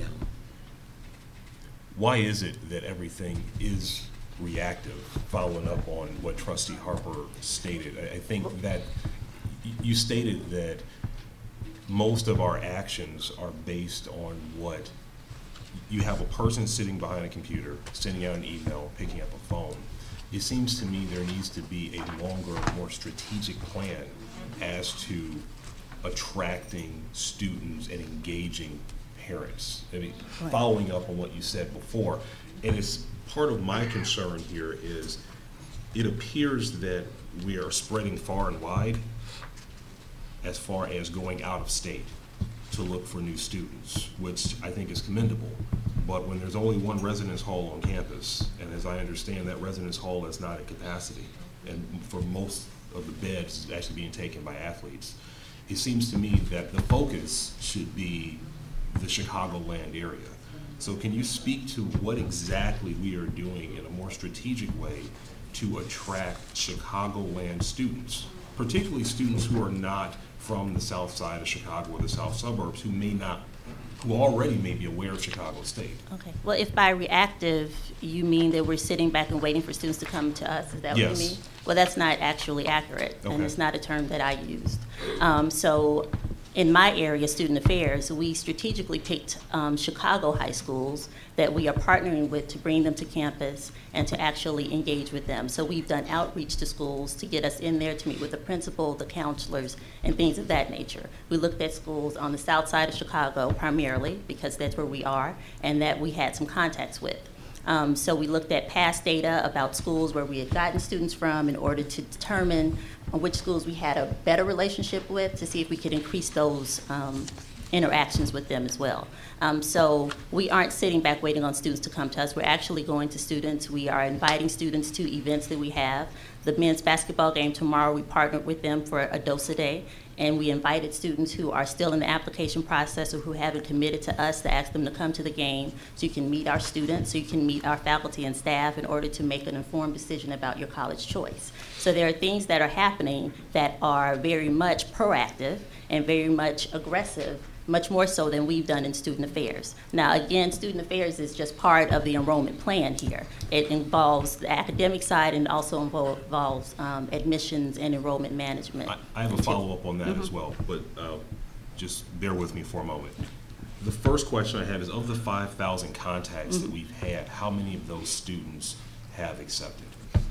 Why is it that everything is reactive? Following up on what Trustee Harper stated, I think that you stated that most of our actions are based on what you have a person sitting behind a computer, sending out an email, picking up a phone. It seems to me there needs to be a longer, more strategic plan as to attracting students and engaging parents. I mean, following up on what you said before, and it's part of my concern here is it appears that we are spreading far and wide as far as going out of state to look for new students, which I think is commendable. But when there's only one residence hall on campus, and as I understand, that residence hall is not at capacity, and for most of the beds is actually being taken by athletes, it seems to me that the focus should be the Chicagoland area. So can you speak to what exactly we are doing in a more strategic way to attract Chicagoland students, particularly students who are not from the south side of Chicago or the south suburbs who already may be aware of Chicago State? Okay. Well, if by reactive you mean that we're sitting back and waiting for students to come to us, is that Yes. what you mean? Well, that's not actually accurate, and Okay. it's not a term that I used. So in my area, student affairs, we strategically picked Chicago high schools that we are partnering with to bring them to campus and to actually engage with them. So we've done outreach to schools to get us in there to meet with the principal, the counselors, and things of that nature. We looked at schools on the south side of Chicago primarily because that's where we are and that we had some contacts with. So we looked at past data about schools where we had gotten students from in order to determine which schools we had a better relationship with to see if we could increase those interactions with them as well. So we aren't sitting back waiting on students to come to us. We're actually going to students. We are inviting students to events that we have. The men's basketball game tomorrow, we partnered with them for a dose a day. And we invited students who are still in the application process or who haven't committed to us to ask them to come to the game so you can meet our students, so you can meet our faculty and staff in order to make an informed decision about your college choice. So there are things that are happening that are very much proactive and very much aggressive, much more so than we've done in student affairs. Now, again, student affairs is just part of the enrollment plan here. It involves the academic side and also involves admissions and enrollment management. I have a follow-up on that as well, but just bear with me for a moment. The first question I have is, of the 5,000 contacts that we've had, how many of those students have accepted?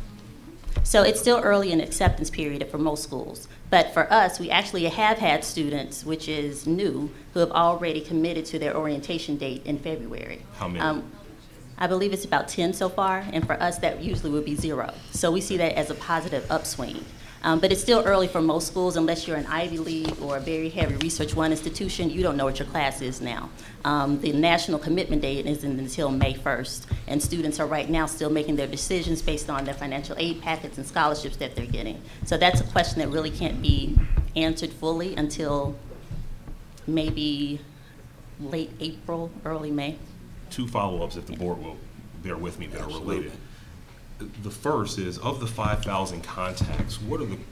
So it's still early in the acceptance period for most schools. But for us, we actually have had students, which is new, who have already committed to their orientation date in February. How many? I believe it's about 10 so far, and for us, that usually would be 0. So we see that as a positive upswing. But it's still early for most schools, unless you're an Ivy League or a very heavy Research 1 institution, you don't know what your class is now. The national commitment date isn't until May 1st, and students are right now still making their decisions based on their financial aid packets and scholarships that they're getting. So that's a question that really can't be answered fully until maybe late April, early May. 2 follow-ups, if the board will bear with me, that are related. The first is, of the 5,000 contacts, what are the,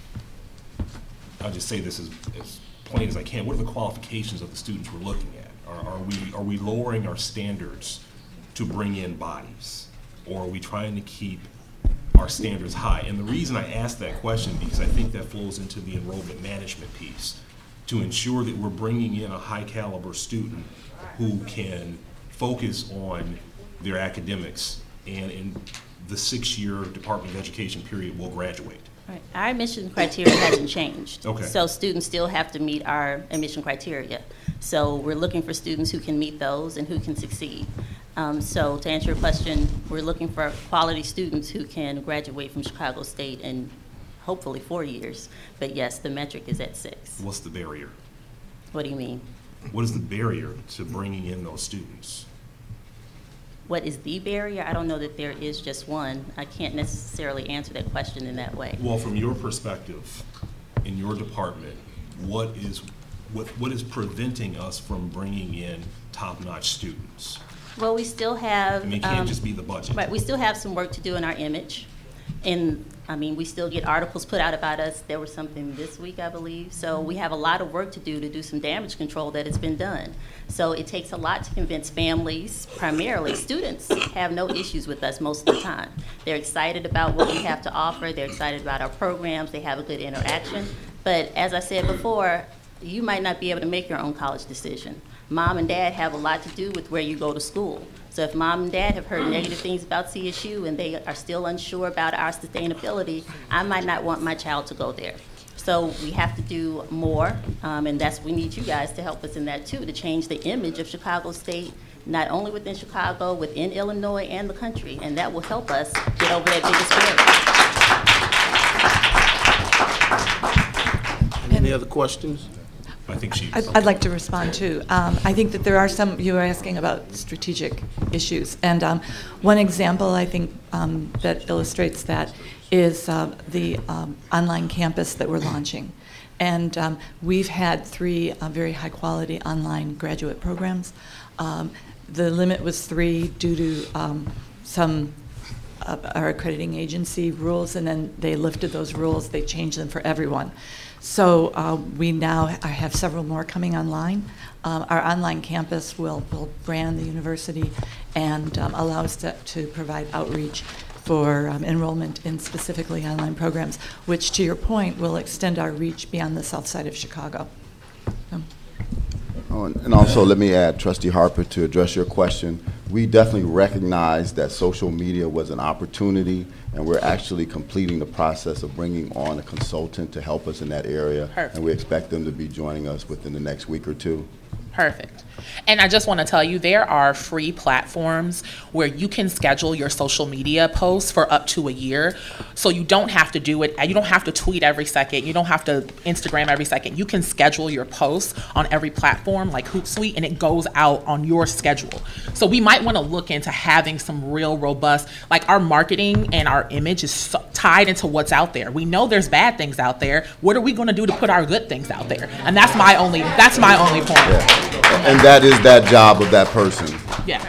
I'll just say this as plain as I can, what are the qualifications of the students we're looking at? Are we lowering our standards to bring in bodies? Or are we trying to keep our standards high? And the reason I ask that question, because I think that flows into the enrollment management piece, to ensure that we're bringing in a high caliber student who can focus on their academics, and in the 6-year Department of Education period will graduate. Right. Our admission criteria hasn't changed. Okay. So students still have to meet our admission criteria. So we're looking for students who can meet those and who can succeed. So to answer your question, we're looking for quality students who can graduate from Chicago State in hopefully 4 years. But yes, the metric is at 6. What's the barrier? What do you mean? What is the barrier to bringing in those students? What is the barrier? I don't know that there is just one. I can't necessarily answer that question in that way. Well, from your perspective, in your department, what is preventing us from bringing in top-notch students? Well, we still have. I mean, it can't just be the budget. Right, we still have some work to do in our image. And, I mean, we still get articles put out about us. There was something this week, I believe. So we have a lot of work to do some damage control that has been done. So it takes a lot to convince families, primarily students, have no issues with us most of the time. They're excited about what we have to offer. They're excited about our programs. They have a good interaction. But as I said before, you might not be able to make your own college decision. Mom and dad have a lot to do with where you go to school. So if mom and dad have heard negative things about CSU and they are still unsure about our sustainability, I might not want my child to go there. So we have to do more, and we need you guys to help us in that too, to change the image of Chicago State, not only within Chicago, within Illinois and the country, and that will help us get over that biggest barrier. Any other questions? I think I'd like to respond too. I think that there are some, you were asking about strategic issues. And one example I think that illustrates that is the online campus that we're launching. And we've had 3 very high quality online graduate programs. The limit was 3 due to some our accrediting agency rules, and then they lifted those rules, they changed them for everyone. So we now have several more coming online. Our online campus will brand the university and allow us to provide outreach for enrollment in specifically online programs, which, to your point, will extend our reach beyond the south side of Chicago. Oh, and also, let me add, Trustee Harper, to address your question, we definitely recognize that social media was an opportunity, and we're actually completing the process of bringing on a consultant to help us in that area. Perfect. And we expect them to be joining us within the next week or 2. Perfect. And I just want to tell you, there are free platforms where you can schedule your social media posts for up to a year. So you don't have to do it. You don't have to tweet every second. You don't have to Instagram every second. You can schedule your posts on every platform like Hootsuite, and it goes out on your schedule. So we might want to look into having some real robust, like our marketing and our image is tied into what's out there. We know there's bad things out there. What are we going to do to put our good things out there? And that's my only point. Yeah. And that is that job of that person. Yeah.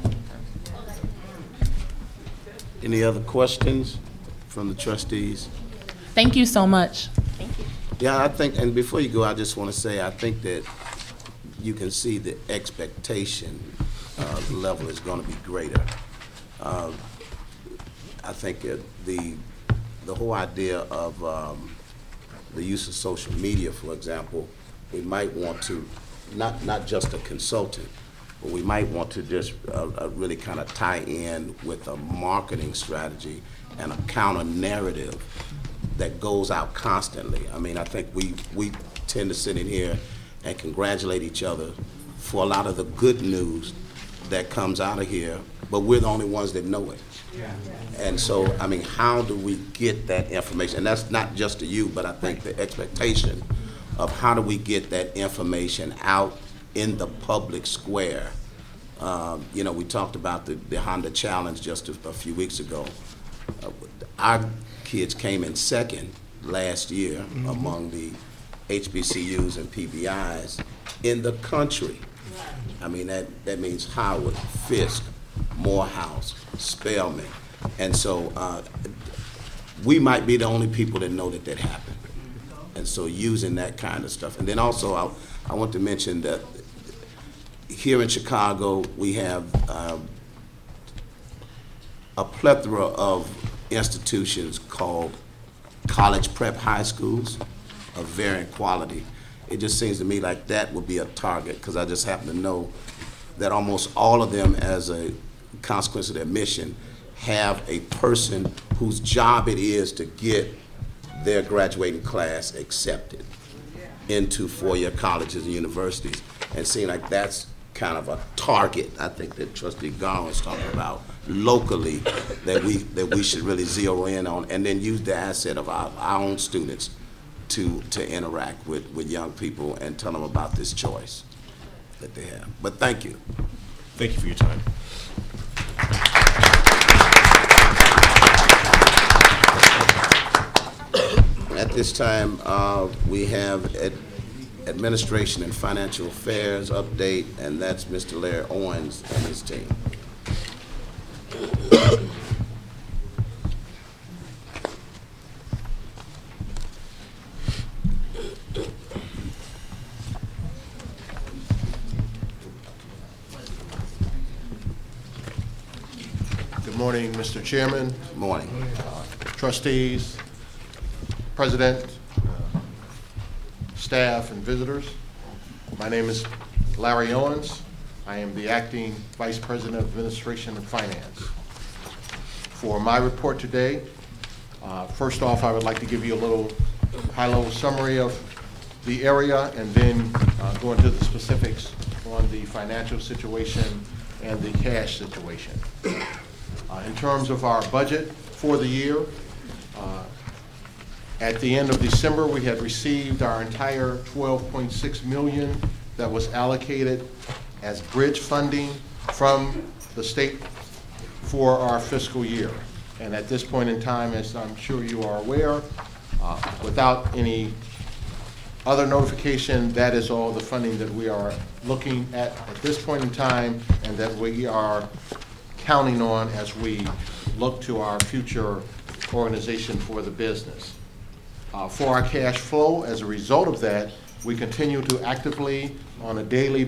Any other questions from the trustees? Thank you so much. Thank you. Yeah, I think, and before you go, I just want to say, I think that you can see the expectation level is going to be greater. I think the whole idea of the use of social media, for example, we might want to, not just a consultant, but we might want to just really kind of tie in with a marketing strategy and a counter narrative that goes out constantly. I mean, I think we tend to sit in here and congratulate each other for a lot of the good news that comes out of here, but we're the only ones that know it. And so, I mean, how do we get that information? And that's not just to you, but I think the expectation of how do we get that information out in the public square. You know, we talked about the Honda Challenge just a few weeks ago. Our kids came in second last year among the HBCUs and PBIs in the country. I mean, that means Howard, Fisk, Morehouse, Spelman. And so we might be the only people that know that happened. And so using that kind of stuff. And then also I want to mention that here in Chicago, we have a plethora of institutions called college prep high schools of varying quality. It just seems to me like that would be a target, because I just happen to know that almost all of them, as a consequence of their mission, have a person whose job it is to get their graduating class accepted into four-year colleges and universities. And it seems like that's kind of a target, I think, that Trustee Garland was talking about locally, that we should really zero in on, and then use the asset of our own students to interact with young people and tell them about this choice that they have. But thank you. Thank you for your time. At this time, we have Administration and Financial Affairs update, and that's Mr. Larry Owens and his team. Good morning, Mr. Chairman. Good morning. Trustees, President, staff, and visitors. My name is Larry Owens. I am the Acting Vice President of Administration and Finance. For my report today, first off, I would like to give you a little high-level summary of the area and then go into the specifics on the financial situation and the cash situation. In terms of our budget for the year, at the end of December, we had received our entire $12.6 million that was allocated as bridge funding from the state for our fiscal year. And at this point in time, as I'm sure you are aware, without any other notification, that is all the funding that we are looking at this point in time, and that we are counting on as we look to our future organization for the business. For our cash flow, as a result of that, we continue to actively, on a daily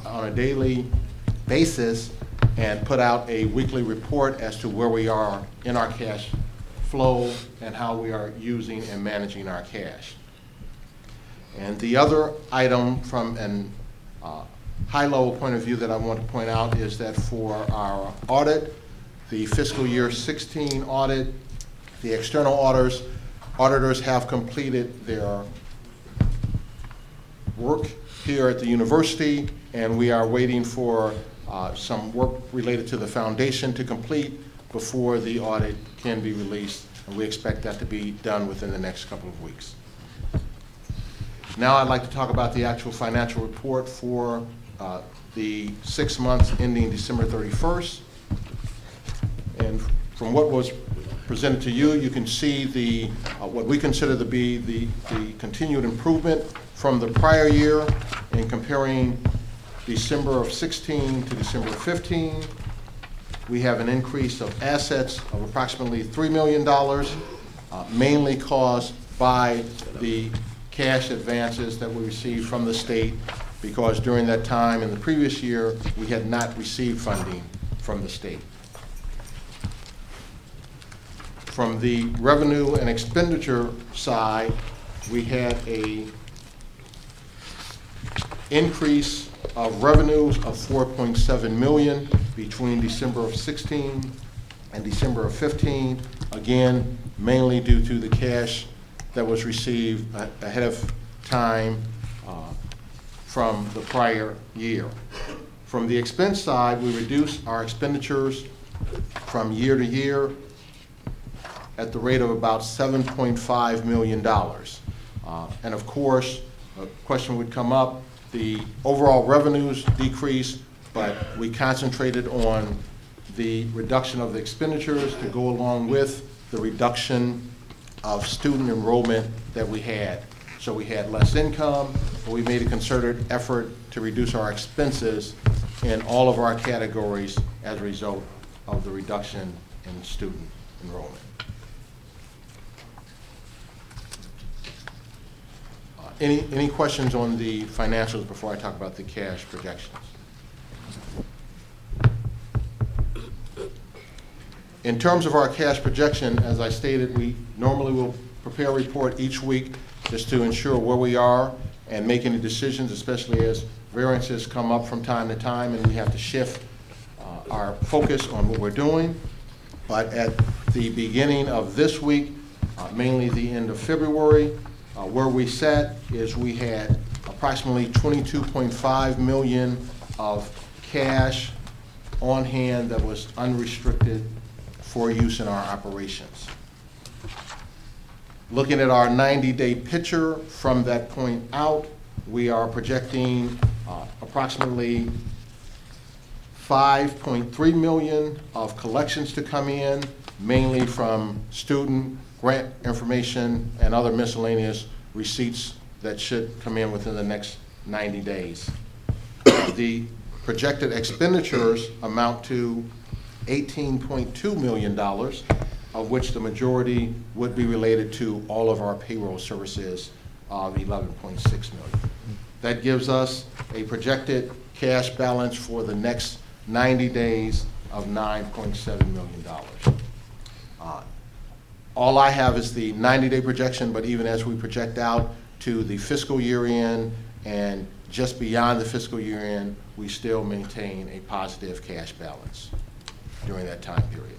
basis, and put out a weekly report as to where we are in our cash flow and how we are using and managing our cash. And the other item from an high-level point of view that I want to point out is that for our audit, the fiscal year 16 audit, the external auditors have completed their work here at the university, and we are waiting for some work related to the foundation to complete before the audit can be released, and we expect that to be done within the next couple of weeks. Now I'd like to talk about the actual financial report for the 6 months ending December 31st. And from what was presented to you, you can see the what we consider to be the continued improvement from the prior year in comparing December of 16 to December of 15. We have an increase of assets of approximately $3 million, mainly caused by the cash advances that we received from the state, because during that time in the previous year, we had not received funding from the state. From the revenue and expenditure side, we had a increase of revenues of $4.7 million between December of 16 and December of 15, again, mainly due to the cash that was received ahead of time from the prior year. From the expense side, we reduced our expenditures from year to year at the rate of about $7.5 million. And of course, a question would come up, the overall revenues decreased, but we concentrated on the reduction of the expenditures to go along with the reduction of student enrollment that we had. So we had less income, but we made a concerted effort to reduce our expenses in all of our categories as a result of the reduction in student enrollment. Any questions on the financials before I talk about the cash projections? In terms of our cash projection, as I stated, we normally will prepare a report each week just to ensure where we are and make any decisions, especially as variances come up from time to time and we have to shift our focus on what we're doing. But at the beginning of this week, mainly the end of February, where we sat is we had approximately $22.5 million of cash on hand that was unrestricted for use in our operations. Looking at our 90-day picture from that point out, we are projecting approximately $5.3 million of collections to come in, mainly from student grant information and other miscellaneous receipts that should come in within the next 90 days. The projected expenditures amount to $18.2 million, of which the majority would be related to all of our payroll services of $11.6 million. That gives us a projected cash balance for the next 90 days of $9.7 million. All I have is the 90-day projection, but even as we project out to the fiscal year end and just beyond the fiscal year end, we still maintain a positive cash balance during that time period.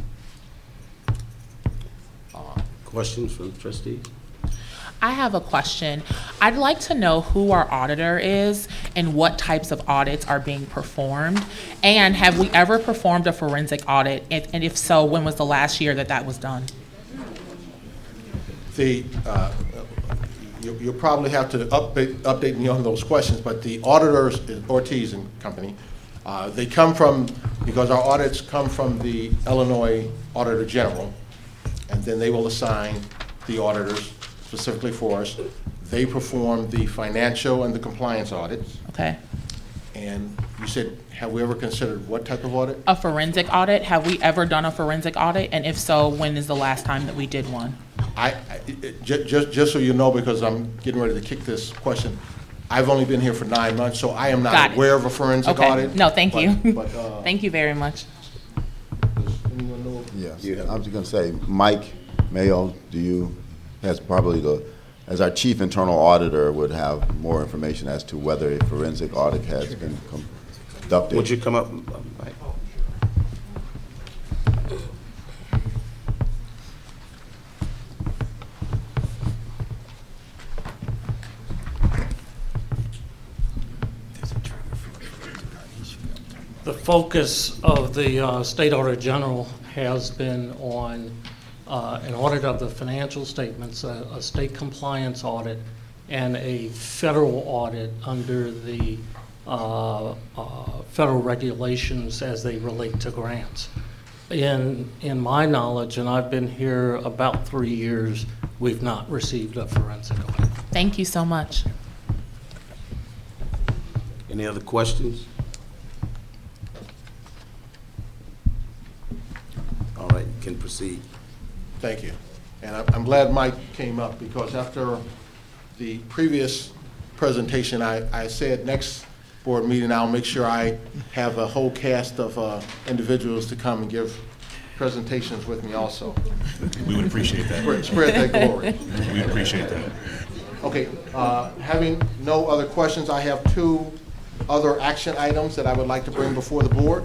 Questions from the trustees? I have a question. I'd like to know who our auditor is and what types of audits are being performed. And have we ever performed a forensic audit? And if so, when was the last year that that was done? You'll probably have to update me on those questions, but the auditors, Ortiz and Company, they come from, because our audits come from the Illinois Auditor General, and then they will assign the auditors specifically for us. They perform the financial and the compliance audits. Okay. And you said, have we ever considered what type of audit? A forensic audit? Have we ever done a forensic audit? And if so, when is the last time that we did one? Just so you know, because I'm getting ready to kick this question, I've only been here for 9 months, so I am not aware of a forensic audit. No, thank you. But, thank you very much. Does anyone know? Yes, I was just going to say, Mike Mayo, has probably as our chief internal auditor, would have more information as to whether a forensic audit has been conducted. Would you come up, Mike? The focus of the State Auditor General has been on an audit of the financial statements, a state compliance audit, and a federal audit under the federal regulations as they relate to grants. In my knowledge, and I've been here about 3 years, we've not received a forensic audit. Thank you so much. Any other questions? All right, you can proceed. Thank you. And I'm glad Mike came up, because after the previous presentation, I said next board meeting, I'll make sure I have a whole cast of individuals to come and give presentations with me also. We would appreciate that. Spread that glory. We appreciate that. Okay, having no other questions, I have 2 other action items that I would like to bring before the board.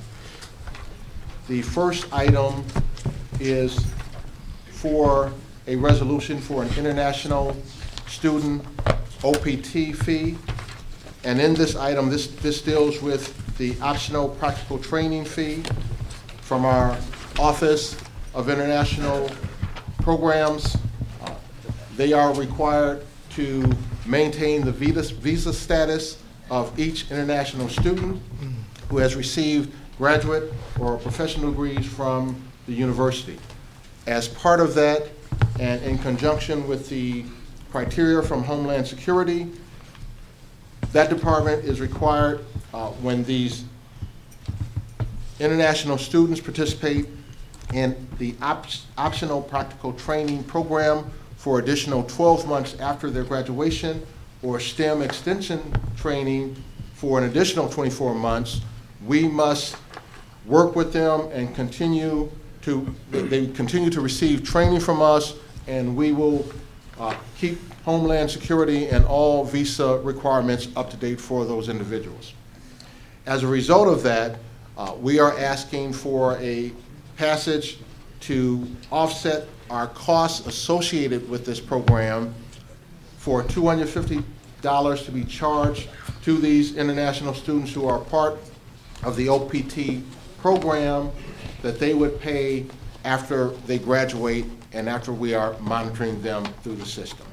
The first item is for a resolution for an international student OPT fee And in this item, this deals with the optional practical training fee from our Office of International Programs. They are required to maintain the visa status of each international student who has received graduate or professional degrees from the university. As part of that, and in conjunction with the criteria from Homeland Security, that department is required when these international students participate in the optional practical training program for additional 12 months after their graduation, or STEM extension training for an additional 24 months, we must work with them and they continue to receive training from us, and we will keep Homeland Security and all visa requirements up to date for those individuals. As a result of that, we are asking for a passage to offset our costs associated with this program for $250 to be charged to these international students who are part of the OPT program that they would pay after they graduate and after we are monitoring them through the system.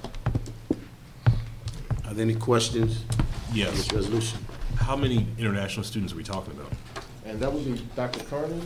Are there any questions? Yes. On this resolution? How many international students are we talking about? And that would be Dr. Carney.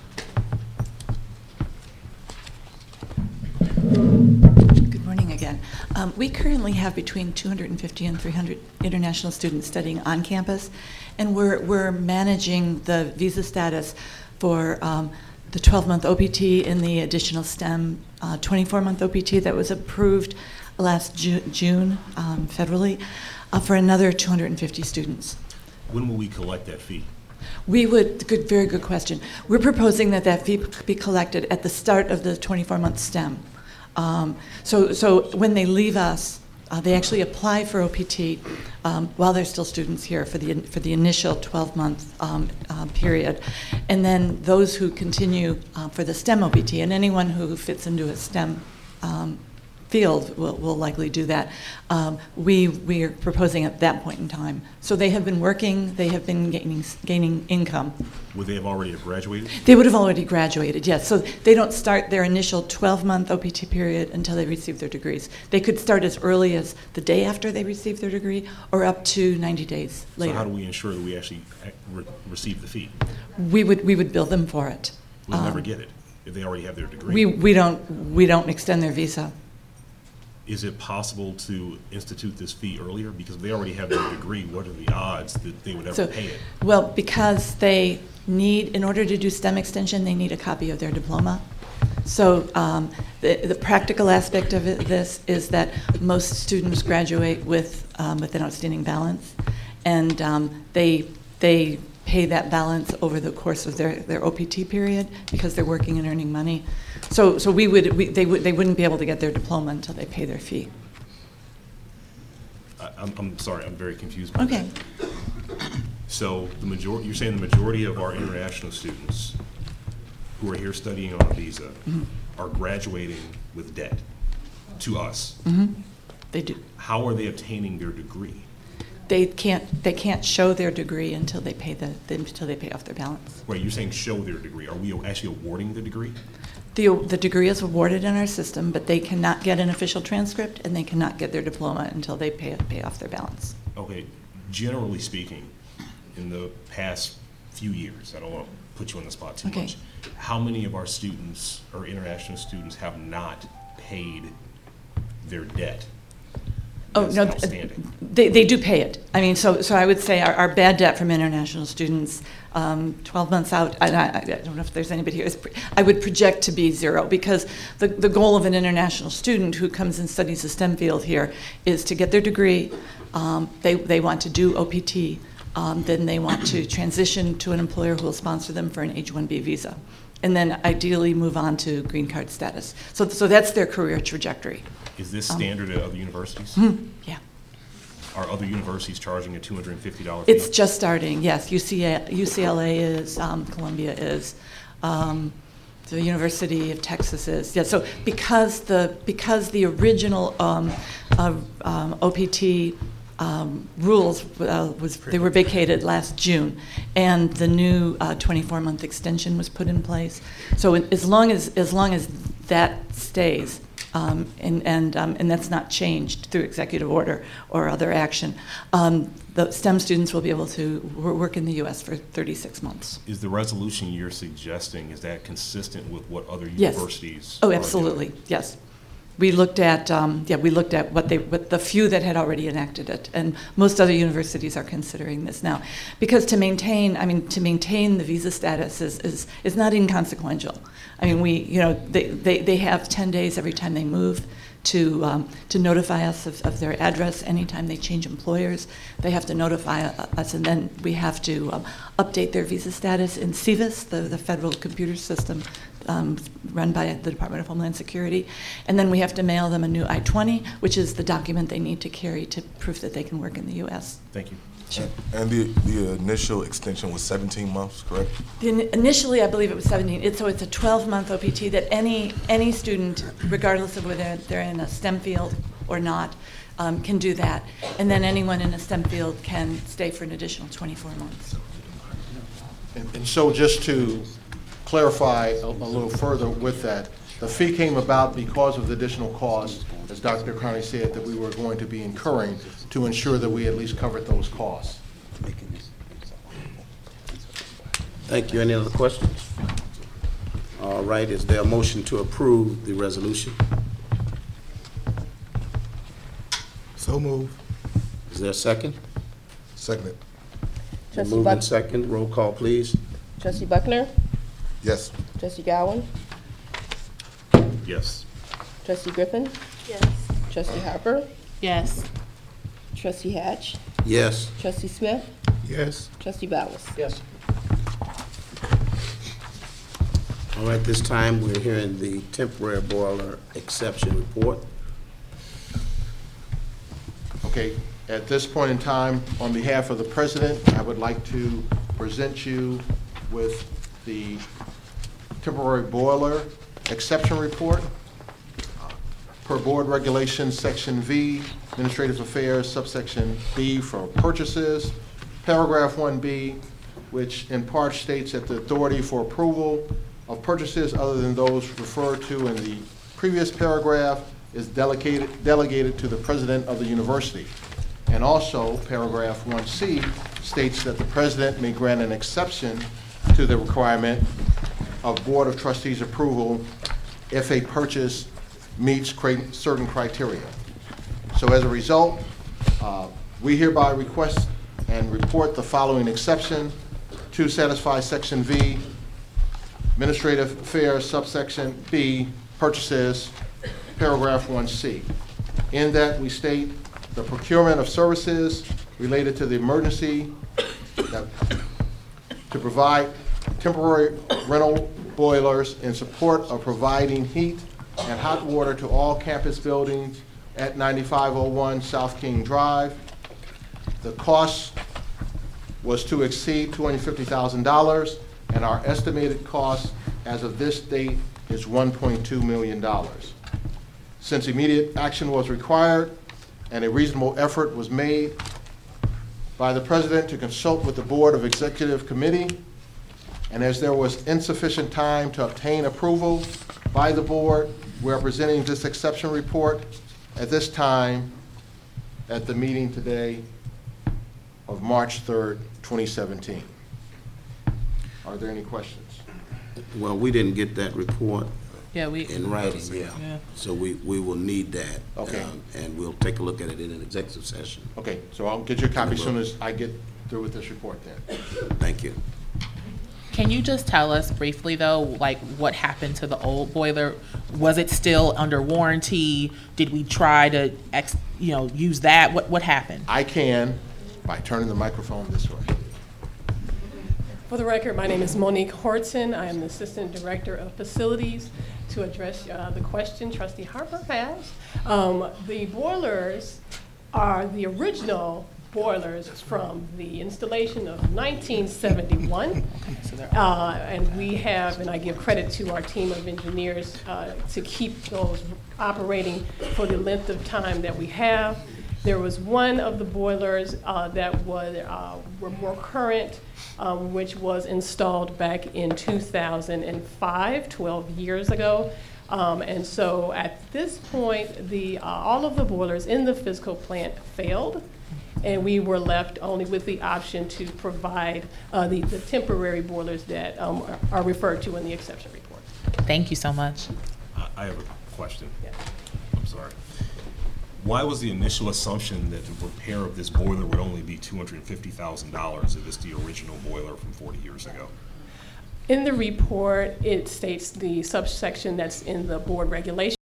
Good morning again. We currently have between 250 and 300 international students studying on campus, and we're managing the visa status for the 12-month OPT and the additional STEM 24-month OPT that was approved last June federally for another 250 students. When will we collect that fee? We would, very good question. We're proposing that fee be collected at the start of the 24-month STEM. So when they leave us, they actually apply for OPT while they're still students here for the initial 12-month period, and then those who continue for the STEM OPT, and anyone who fits into a STEM field will likely do that. We are proposing at that point in time. So they have been working, they have been gaining income. Would they have already graduated? They would have already graduated, yes. So they don't start their initial 12-month OPT period until they receive their degrees. They could start as early as the day after they receive their degree or up to 90 days later. So how do we ensure that we actually receive the fee? We would bill them for it. We'll never get it if they already have their degree. We don't extend their visa. Is it possible to institute this fee earlier? Because if they already have their degree, what are the odds that they would ever pay it? Well, because they need, in order to do STEM extension, they need a copy of their diploma. So the practical aspect of this is that most students graduate with an outstanding balance, and they pay that balance over the course of their OPT period because they're working and earning money. So they wouldn't be able to get their diploma until they pay their fee. I'm sorry, I'm very confused by Okay. that. So you're saying the majority of our international students who are here studying on a visa are graduating with debt to us. They do. How are they obtaining their degree? They can't show their degree until they pay off their balance. Right, you're saying show their degree. Are we actually awarding the degree? The degree is awarded in our system, but they cannot get an official transcript and they cannot get their diploma until they pay off their balance. Okay, generally speaking, in the past few years, I don't want to put you on the spot too much, how many of our students or international students have not paid their debt? Oh, no, they do pay it. I mean, so I would say our bad debt from international students, 12 months out, I don't know if there's anybody here, I would project to be zero, because the goal of an international student who comes and studies the STEM field here is to get their degree, they want to do OPT, then they want to transition to an employer who will sponsor them for an H-1B visa, and then ideally move on to green card status. So that's their career trajectory. Is this standard at other universities? Yeah. Are other universities charging a $250 fee? It's just starting, yes. UCLA is, Columbia is, the University of Texas is. Yeah, so because the original OPT rules they were vacated last June, and the new 24-month extension was put in place. So as long as that stays, and that's not changed through executive order or other action, the STEM students will be able to work in the U.S. for 36 months. Is the resolution you're suggesting, is that consistent with what other Yes. universities? Oh, are absolutely, doing? yes. We looked at what the few that had already enacted it, and most other universities are considering this now, because to maintain the visa status is not inconsequential. I mean, they have 10 days every time they move to notify us of their address. Anytime they change employers, they have to notify us, and then we have to update their visa status in SEVIS, the federal computer system run by the Department of Homeland Security. And then we have to mail them a new I-20, which is the document they need to carry to prove that they can work in the U.S. Thank you. Sure. And the initial extension was 17 months, correct? Initially, I believe it was 17. So it's a 12-month OPT that any student, regardless of whether they're in a STEM field or not, can do that. And then anyone in a STEM field can stay for an additional 24 months. And so just to clarify a little further with that, the fee came about because of the additional costs, as Dr. Carney said, that we were going to be incurring to ensure that we at least covered those costs. Thank you. Any other questions? All right, is there a motion to approve the resolution? So move. Is there a second? Second. Trustee Moved and Buck- second. Roll call, please. Trustee Buckner? Yes. Trustee Gowan? Yes. Trustee Griffin? Yes. Trustee Harper? Yes. Trustee Hatch? Yes. Trustee Smith? Yes. Trustee Bowers? Yes. All right, this time we're hearing the temporary boiler exception report. Okay, at this point in time, on behalf of the President, I would like to present you with the temporary boiler exception report. Per Board Regulations, Section V, Administrative Affairs, subsection B for purchases. Paragraph 1B, which in part states that the authority for approval of purchases other than those referred to in the previous paragraph is delegated to the President of the University. And also, paragraph 1C states that the President may grant an exception to the requirement of Board of Trustees approval if a purchase meets certain criteria. So as a result, we hereby request and report the following exception to satisfy Section V, Administrative Affairs, subsection B, purchases, paragraph 1C. In that, we state the procurement of services related to the emergency to provide temporary rental boilers in support of providing heat and hot water to all campus buildings at 9501 South King Drive. The cost was to exceed $250,000, and our estimated cost as of this date is $1.2 million. Since immediate action was required and a reasonable effort was made by the President to consult with the Board of Executive Committee, and as there was insufficient time to obtain approval by the board, we are presenting this exception report at this time at the meeting today of March 3rd, 2017. Are there any questions? Well, we didn't get that report Yeah, in writing, yeah. So we will need that. Okay. And we'll take a look at it in an executive session. Okay, so I'll get you a copy as soon as I get through with this report then. Thank you. Can you just tell us briefly, though, like what happened to the old boiler? Was it still under warranty? Did we try to, use that? What happened? I can by turning the microphone this way. For the record, my name is Monique Horton. I am the Assistant Director of Facilities. To address the question Trustee Harper has, the boilers are the original boilers from the installation of 1971. And we have, and I give credit to our team of engineers to keep those operating for the length of time that we have. There was one of the boilers that were more current, which was installed back in 2005, 12 years ago. And so at this point, all of the boilers in the physical plant failed, and we were left only with the option to provide the temporary boilers that are referred to in the exception report. Thank you so much. I have a question. Yeah. I'm sorry. Why was the initial assumption that the repair of this boiler would only be $250,000 if it's the original boiler from 40 years ago? In the report, it states the subsection that's in the board regulation